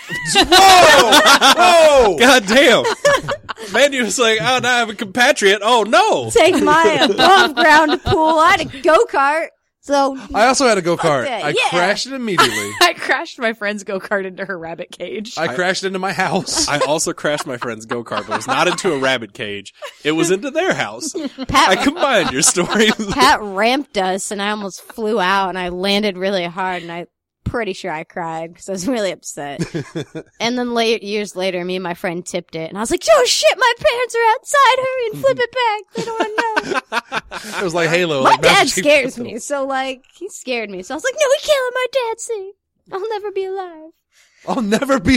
Whoa! Whoa! God damn. Man, you was like, oh, now I have a compatriot. Oh, no. Take my above ground pool. I had a go-kart. So, I also had a go kart. that, I yeah. crashed it immediately. I crashed my friend's go kart into her rabbit cage. I crashed into my house. I also crashed my friend's go-kart, but it was not into a rabbit cage. It was into their house. I Pat, combined your stories. Pat ramped us and I almost flew out and I landed really hard and I pretty sure I cried because I was really upset. And then late years later, me and my friend tipped it and I was like, oh shit, my parents are outside. Hurry and flip it back. They don't want to know. It was like Halo. My like dad Master Chief scares Pistol. me. So like, he scared me. So I was like, no, we can't let my dad see. I'll never be alive. I'll never be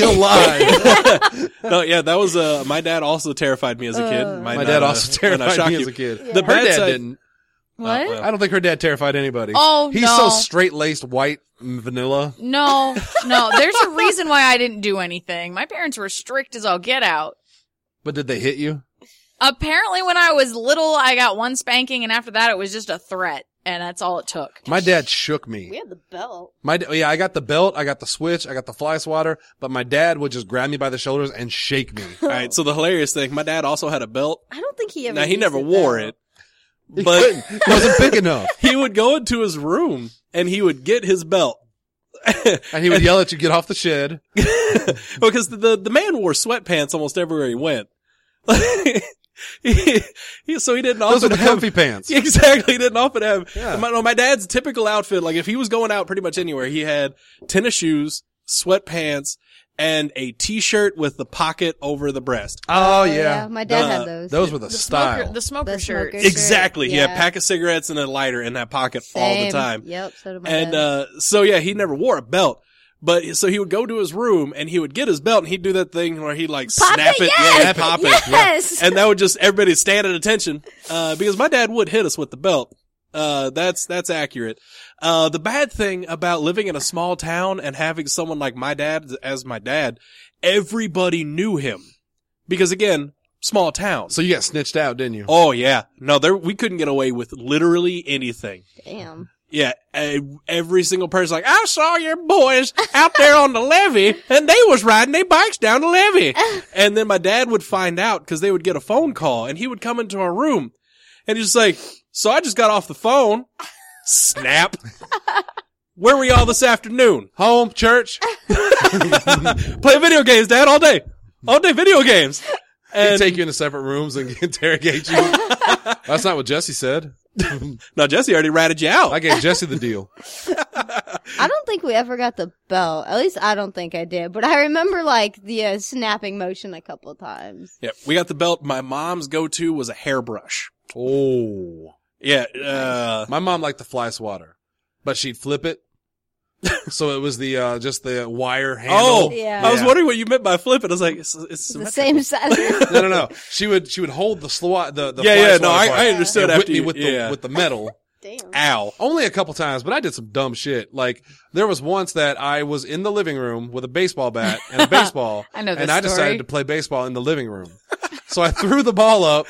alive. No, yeah, that was, uh, my dad also terrified me as a kid. Uh, My not, dad uh, also might not terrified shock me you. as a kid. The Her bad dad side- didn't. What? Uh, well. I don't think her dad terrified anybody. Oh, He's no. so straight-laced, white, and vanilla. No, no. There's a reason why I didn't do anything. My parents were strict as all get out. But did they hit you? Apparently, when I was little, I got one spanking, and after that, it was just a threat, and that's all it took. My dad shook me. We had the belt. My da- yeah, I got the belt, I got the switch, I got the fly swatter, but my dad would just grab me by the shoulders and shake me. All right, so the hilarious thing, my dad also had a belt. I don't think he ever Now, he used never it, wore though. it, He but couldn't. It wasn't big enough. he would go into his room and he would get his belt. And he would yell at you, get off the shed. Because the, the man wore sweatpants almost everywhere he went. he, he, so he didn't Those often are the have, comfy pants. exactly, he didn't often have, Yeah. my, no, my dad's typical outfit, like if he was going out pretty much anywhere, he had tennis shoes, sweatpants, and a t-shirt with the pocket over the breast. Oh, Oh, yeah. My dad Uh, had those. Those were the, The style. smoker, the smoker The shirt. smoker- Exactly. He had a yeah. pack of cigarettes and a lighter in that pocket all the Same. time. Yep, so did my And, dad. uh, so yeah, he never wore a belt. But, so he would go to his room and he would get his belt and he'd do that thing where he'd like Pop snap it, it, yes! yeah, pop it. Yes! And that would just, everybody stand at attention, uh, because my dad would hit us with the belt. Uh, that's, that's accurate. Uh, the bad thing about living in a small town and having someone like my dad as my dad, everybody knew him. Because again, small town. So you got snitched out, didn't you? Oh yeah. No, there, we couldn't get away with literally anything. Damn. Yeah, uh, every single person like, I saw your boys out there on the levee, and they was riding their bikes down the levee. And then my dad would find out because they would get a phone call, and he would come into our room, and he's just like, so I just got off the phone. Snap. Where were y'all this afternoon? Home, church. Play video games, Dad, all day. All day video games. He'd And take you into separate rooms and interrogate you. That's not what Jesse said. now Jesse already ratted you out. I gave Jesse the deal. I don't think we ever got the belt. At least I don't think I did. But I remember like the uh, snapping motion a couple of times. Yeah, we got the belt. My mom's go-to was a hairbrush. Oh. Yeah, uh, My mom liked the fly swatter, but she'd flip it. So it was the, uh, just the wire handle. oh, Yeah. I was Yeah. wondering what you meant by flipping. I was like, it's, it's, The symmetrical. same size. No, no, no. She would, she would hold the swat, the, the Yeah, fly yeah, no, swatter I, part I understood and after whip me you, with the, yeah. with the metal. Damn. Ow. Only a couple times, but I did some dumb shit. Like, there was once that I was in the living room with a baseball bat and a baseball. I know this And I decided story. to play baseball in the living room. So I threw the ball up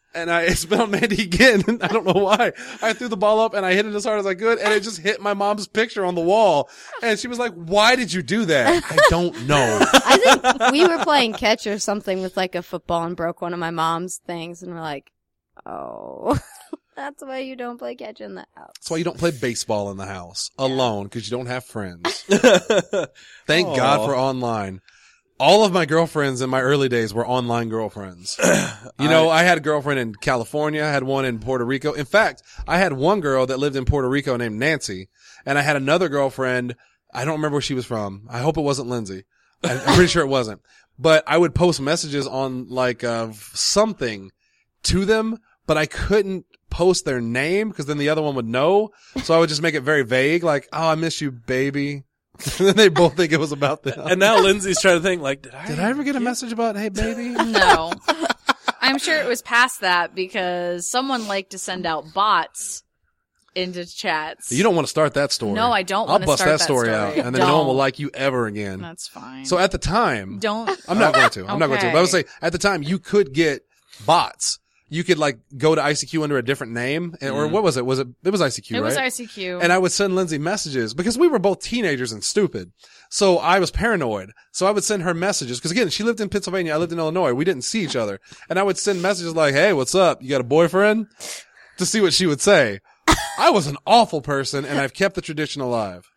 and I spit on Mandy again. I don't know why. I threw the ball up and I hit it as hard as I could, and it just hit my mom's picture on the wall. And she was like, "Why did you do that?" I don't know. I think we were playing catch or something with like a football and broke one of my mom's things, and we're like, "Oh, that's why you don't play catch in the house." That's why you don't play baseball in the house alone, because you don't have friends. Thank God for online. All of my girlfriends in my early days were online girlfriends. You know, I, I had a girlfriend in California. I had one in Puerto Rico. In fact, I had one girl that lived in Puerto Rico named Nancy. And I had another girlfriend. I don't remember where she was from. I hope it wasn't Lindsay. I, I'm pretty sure it wasn't. But I would post messages on like uh, something to them, but I couldn't post their name because then the other one would know. So I would just make it very vague, like, "Oh, I miss you, baby." And then they both think it was about them. And now Lindsay's trying to think, like, did I, Did I ever get a message about, "Hey, baby"? No. I'm sure it was past that because someone liked to send out bots into chats. You don't want to start that story. No, I don't I'll want to bust start that that story, story. out, and then no one Don't. will like you ever again. That's fine. So at the time, don't. I'm not going to. I'm not going to. Okay. But I would say at the time, you could get bots. You could like go to I C Q under a different name, and, or what was it? Was it? It was I C Q, It right? was I C Q. And I would send Lindsay messages because we were both teenagers and stupid. So I was paranoid. So I would send her messages because again, she lived in Pennsylvania. I lived in Illinois. We didn't see each other. And I would send messages like, "Hey, what's up? You got a boyfriend?" to see what she would say. I was an awful person, and I've kept the tradition alive.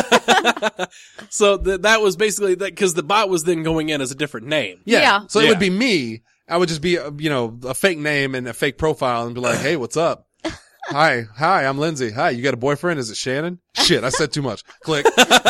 So th- that was basically that because the bot was then going in as a different name. Yeah. Yeah. So it Yeah. would be me. I would just be, uh, you know, a fake name and a fake profile and be like, "Hey, what's up? Hi. Hi, I'm Lindsay. Hi, you got a boyfriend? Is it Shannon?" Shit, I said too much. Click.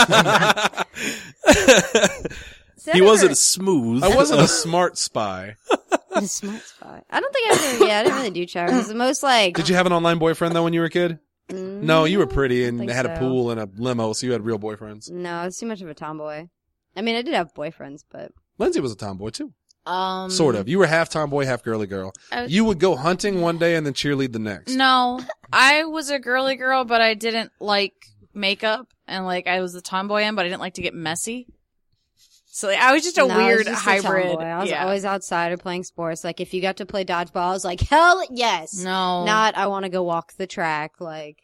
He wasn't as smooth. I wasn't a smart spy. The smart spot. I don't think I ever. Yeah, I didn't really do chat. It was the most like. Did you have an online boyfriend though when you were a kid? Mm, No, you were pretty I and think had a so. pool and a limo, so you had real boyfriends. No, I was too much of a tomboy. I mean, I did have boyfriends, but Lindsay was a tomboy too. um, Sort of. You were half tomboy, half girly girl. I- You would go hunting one day and then cheerlead the next. No, I was a girly girl, but I didn't like makeup, and like I was a tomboy in, but I didn't like to get messy. So like, I was just a no, I was weird just a hybrid. tomboy. I was yeah. always outside or playing sports. Like if you got to play dodgeball, I was like, hell yes. no, Not I want to go walk the track. Like,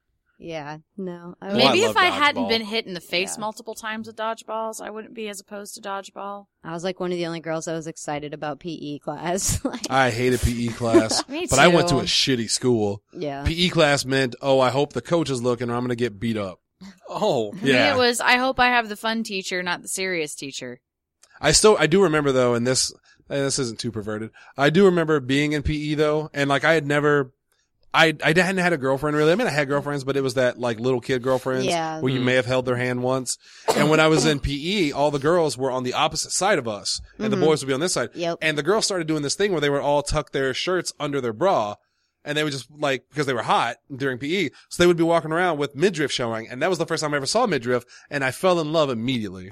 yeah, no. I Well, maybe I if love I hadn't dodgeball. been hit in the face Yeah. multiple times with dodgeballs, I wouldn't be as opposed to dodgeball. I was like one of the only girls that was excited about P E class. Like, I hated P E class. Me But I went to too. a shitty school. yeah. P E class meant, oh, I hope the coach is looking or I'm going to get beat up. Oh, For me, it was, I hope I have the fun teacher, not the serious teacher. I still, I do remember though, and this, and this isn't too perverted. I do remember being in P E though, and like I had never, I, I hadn't had a girlfriend really. I mean, I had girlfriends, but it was that like little kid girlfriends Yeah. where you may have held their hand once. And when I was in P E, all the girls were on the opposite side of us, and the boys would be on this side. Yep. And the girls started doing this thing where they would all tuck their shirts under their bra. And they would just like, because they were hot during P E, so they would be walking around with midriff showing. And that was the first time I ever saw midriff, and I fell in love immediately.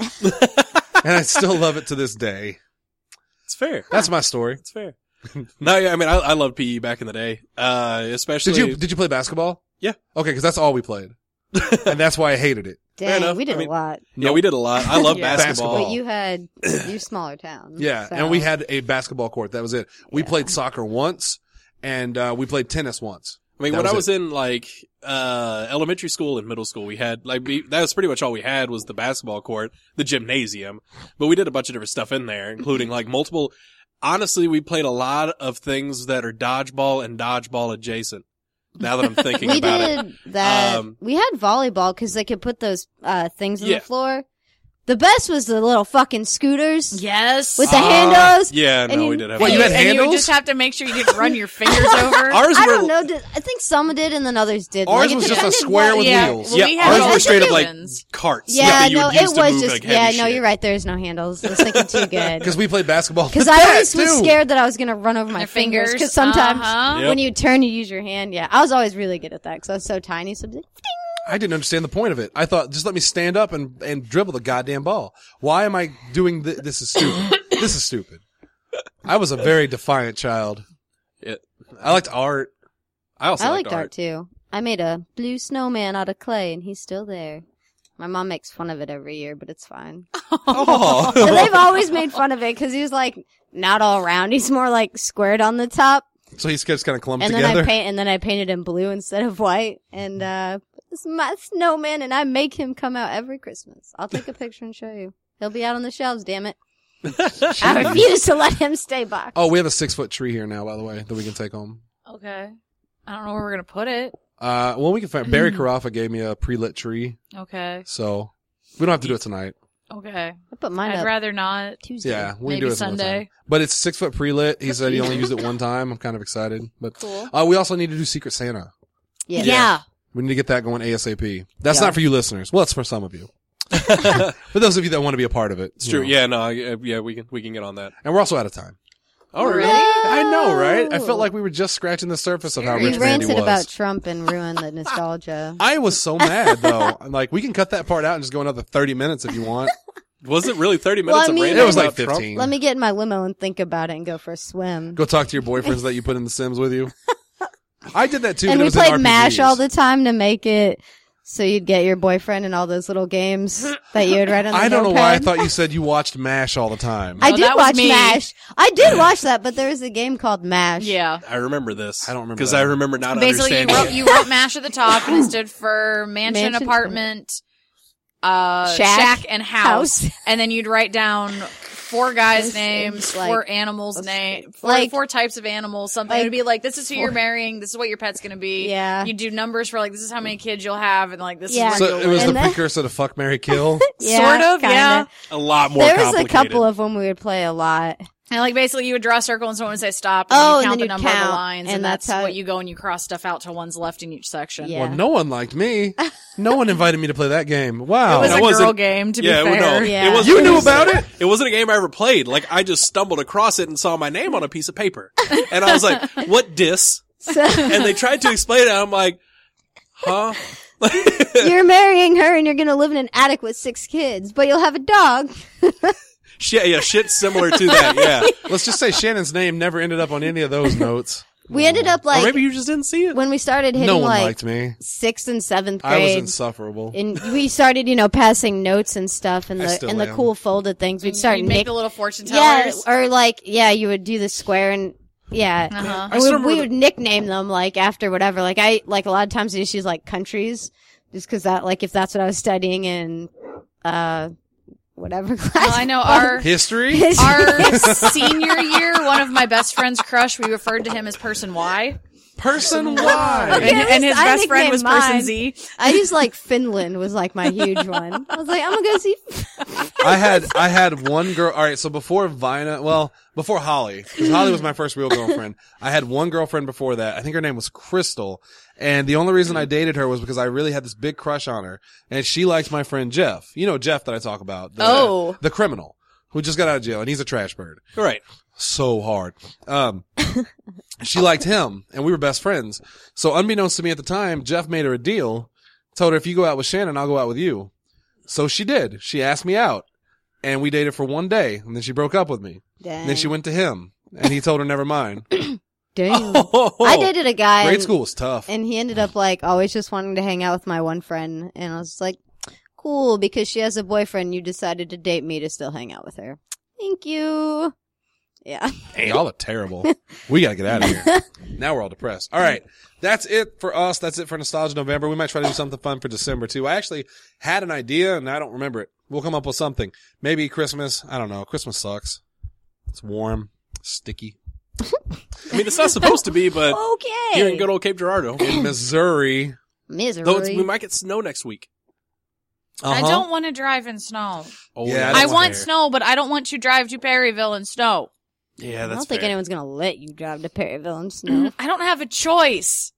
And I still love it to this day. it's fair. That's my story. It's fair. No, yeah, I mean, I, I loved P E back in the day, uh, especially. Did you, did you play basketball? Yeah. Okay, because that's all we played. And that's why I hated it. Dang, enough. we did I mean- a lot. Yeah, we did a lot. I love Yeah. basketball. But you had you smaller town. Yeah, so- and we had a basketball court. That was it. We Yeah. played soccer once, and uh, we played tennis once. I mean, That when was I was it. in like uh elementary school and middle school, we had like we, that was pretty much all we had was the basketball court, the gymnasium. But we did a bunch of different stuff in there, including like multiple. Honestly, we played a lot of things that are dodgeball and dodgeball adjacent. Now that I'm thinking we about it, did that. Um, we had volleyball because they could put those uh things on Yeah. the floor. The best was the little fucking scooters Yes. with the Ah. handles. yeah, And no, you- we did have. Wait, you had and you would handles? just have to make sure you didn't run your fingers over. Ours I were don't know. Did, I think some did and then others did. Ours Like, it was just a depended square what- with yeah. wheels. Well, yeah, we had ours all were straight up like divisions. carts. Yeah, that you no, would use it to was move, just like, yeah. heavy No, shit. you're right. There's no handles. I was thinking too good. Because we played basketball. Because with I that, always was too. scared that I was gonna run over my Your fingers. fingers, Because sometimes uh-huh. Yep. when you turn, you use your hand. Yeah, I was always really good at that because I was so tiny. So I'd be like, I didn't understand the point of it. I thought, just let me stand up and, and dribble the goddamn ball. Why am I doing this? This is stupid. This is stupid. I was a very defiant child. Yeah. I liked art. I also I liked liked art too. I made a blue snowman out of clay, and he's still there. My mom makes fun of it every year, but it's fine. Oh. And they've always made fun of it because he was like not all round. He's more like squared on the top. So he's just kind of clumped And then together. I paint, and then I painted him blue instead of white. And uh, this is my snowman, and I make him come out every Christmas. I'll take a picture and show you. He'll be out on the shelves. Damn it! I refuse to let him stay boxed. Oh, we have a six foot tree here now, by the way, that we can take home. Okay. I don't know where we're gonna put it. Uh, well, we can find. Barry Carafa gave me a pre lit tree, Okay. so we don't have to do it tonight. Okay. I put mine I'd up rather not. Tuesday. Yeah, we Maybe can do it some other Sunday. time. But it's six foot pre lit. He said he only used it one time. I'm kind of excited, but Cool. uh, we also need to do Secret Santa. Yeah. Yeah. We need to get that going ASAP. That's Yeah. not for you listeners. Well, it's for some of you. For those of you that want to be a part of it. It's you true. know. Yeah, no, I- yeah, we can we can get on that. And we're also out of time. Oh, really? I know, right? I felt like we were just scratching the surface of how You rich Randy ranted was. about Trump and ruined the nostalgia. I was so mad though. I'm like, we can cut that part out and just go another thirty minutes if you want. Was it really thirty Well, minutes I of mean- ranting It was like about Trump? fifteen. Let me get in my limo and think about it and go for a swim. Go talk to your boyfriends that you put in The Sims with you. I did that too. and but it we was in played R P Gs. MASH all the time to make it so you'd get your boyfriend in all those little games that you would write on the I don't know why I notepad. thought you said you watched MASH all the time. I No, did that was watch me. MASH. I did watch that, but there was a game called MASH. Yeah. I remember this. I don't remember because that. I remember not Basically, you understanding. wrote you wrote MASH at the top, and it stood for mansion, Mansion. apartment, uh, Shack. shack, and house. House. And then you'd write down four guys' It's- names, it's four like- animals' names, four, like- four types of animals. Something like it would be like, this is who four- you're marrying. This is what your pet's gonna be. Yeah. You do numbers for like, this is how many kids you'll have, and like this Yeah. is where So you'll it was live. the And then- precursor to Fuck, Marry, Kill. Yeah, Sort of, kinda. yeah. a lot more There was a complicated. couple of them we would play a lot. And like basically, you would draw a circle, and someone would say stop, and Oh, then and you count then the you'd number of the count, lines, and, and that's, that's how- what you go and you cross stuff out to one's left in each section. Yeah. Well, no one liked me. No one invited me to play that game. Wow. It was That a wasn't- girl game, to yeah, be well, fair. no, Yeah. it wasn't, You knew about it? It wasn't a game I ever played. Like I just stumbled across it and saw my name on a piece of paper, and I was like, "What dis?" So And they tried to explain it. And I'm like, "Huh?" you're marrying her and you're going to live in an attic with six kids, but you'll have a dog. Shit, yeah, shit similar to that. Yeah, Let's just say Shannon's name never ended up on any of those notes. We ended up or like, maybe you just didn't see it. when we started hitting No one like liked me. sixth and seventh I was grade. insufferable. And we started, you know, passing notes and stuff and I the still and the am. cool folded things. We'd start You'd make nick- the little fortune yeah, tellers. or like yeah, you would do the square and yeah, Uh-huh. and still we, remember we the- would nickname them like after whatever. Like I like a lot of times I just use like countries, just because that like if that's what I was studying in uh whatever class. Well, I know our History? our senior year, one of my best friend's crush, we referred to him as Person Y, Person and, Y. Okay. and his I best friend nicknamed was Person mine. Z. I just like Finland was like my huge one. I was like, I'm gonna go see. I had I had one girl. All right, so before Vina, well, before Holly, because Holly was my first real girlfriend. I had one girlfriend before that. I think her name was Crystal, and the only reason I dated her was because I really had this big crush on her, and she liked my friend Jeff. You know Jeff that I talk about. The, Oh. the criminal who just got out of jail, and he's a trash bird. Right. So hard. Um, she liked him, and we were best friends. So unbeknownst to me at the time, Jeff made her a deal. Told her, if you go out with Shannon, I'll go out with you. So she did. She asked me out, and we dated for one day, and then she broke up with me. Dang. And then she went to him, and he told her never mind. Dang. Oh, I dated a guy. Grade and- school was tough. And he ended up like always just wanting to hang out with my one friend. And I was like, cool, because she has a boyfriend. You decided to date me to still hang out with her. Thank you. Yeah. Hey, y'all are terrible. We gotta get out of here. Now we're all depressed. All right. That's it for us. That's it for Nostalgia November. We might try to do something fun for December too. I actually had an idea and I don't remember it. We'll come up with something. Maybe Christmas. I don't know. Christmas sucks. It's warm, sticky. I mean, it's not supposed to be, but Okay. here in good old Cape Girardeau, In Missouri. Misery. though it's, we might get snow next week. Uh-huh. I don't want to drive in snow. Oh, Yeah, I that's want fair. snow, but I don't want to drive to Perryville in snow. Yeah, I that's don't think fair. anyone's gonna let you drive to Perryville in snow. I don't have a choice.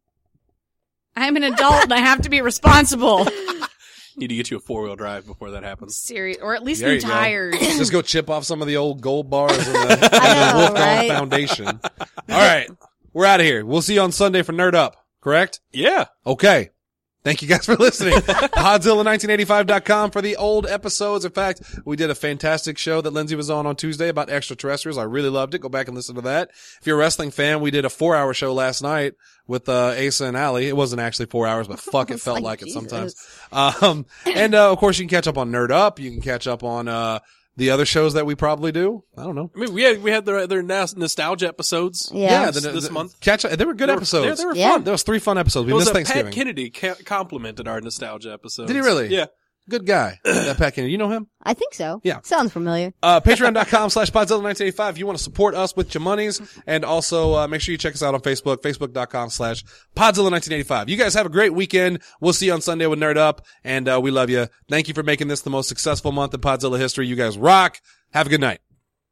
I'm an adult and I have to be responsible. Need to get you a four wheel drive before that happens. Serious, or at least There new you go. tires. Just go chip off some of the old gold bars in the, in the I know, Wolfgang right? Foundation. All right. We're out of here. We'll see you on Sunday for Nerd Up. Correct? Yeah. Okay. Thank you guys for listening. Podzilla nineteen eighty-five dot com for the old episodes. In fact, we did a fantastic show that Lindsay was on on Tuesday about extraterrestrials. I really loved it. Go back and listen to that. If you're a wrestling fan, we did a four hour show last night with, uh, Asa and Allie. It wasn't actually four hours, but fuck, it It's felt like like, it Jesus. sometimes. Um, and, uh, of course you can catch up on Nerd Up. You can catch up on, uh, the other shows that we probably do. I don't know. I mean, we had we had their their nos- nostalgia episodes. Yeah. the, this the- month. Catch they were good They were- episodes. They, they were Yeah. fun. There was three fun episodes. We It was missed a Thanksgiving. Pat Kennedy ca- complimented our nostalgia episodes. Did he really? Yeah. Good guy. That Pat Kennedy. You know him? I think so. Yeah. Sounds familiar. Uh, patreon.com slash Podzilla nineteen eighty-five if you want to support us with your monies. And also, uh, make sure you check us out on Facebook, facebook.com slash Podzilla nineteen eighty-five. You guys have a great weekend. We'll see you on Sunday with Nerd Up. And, uh, we love you. Thank you for making this the most successful month in Podzilla history. You guys rock. Have a good night.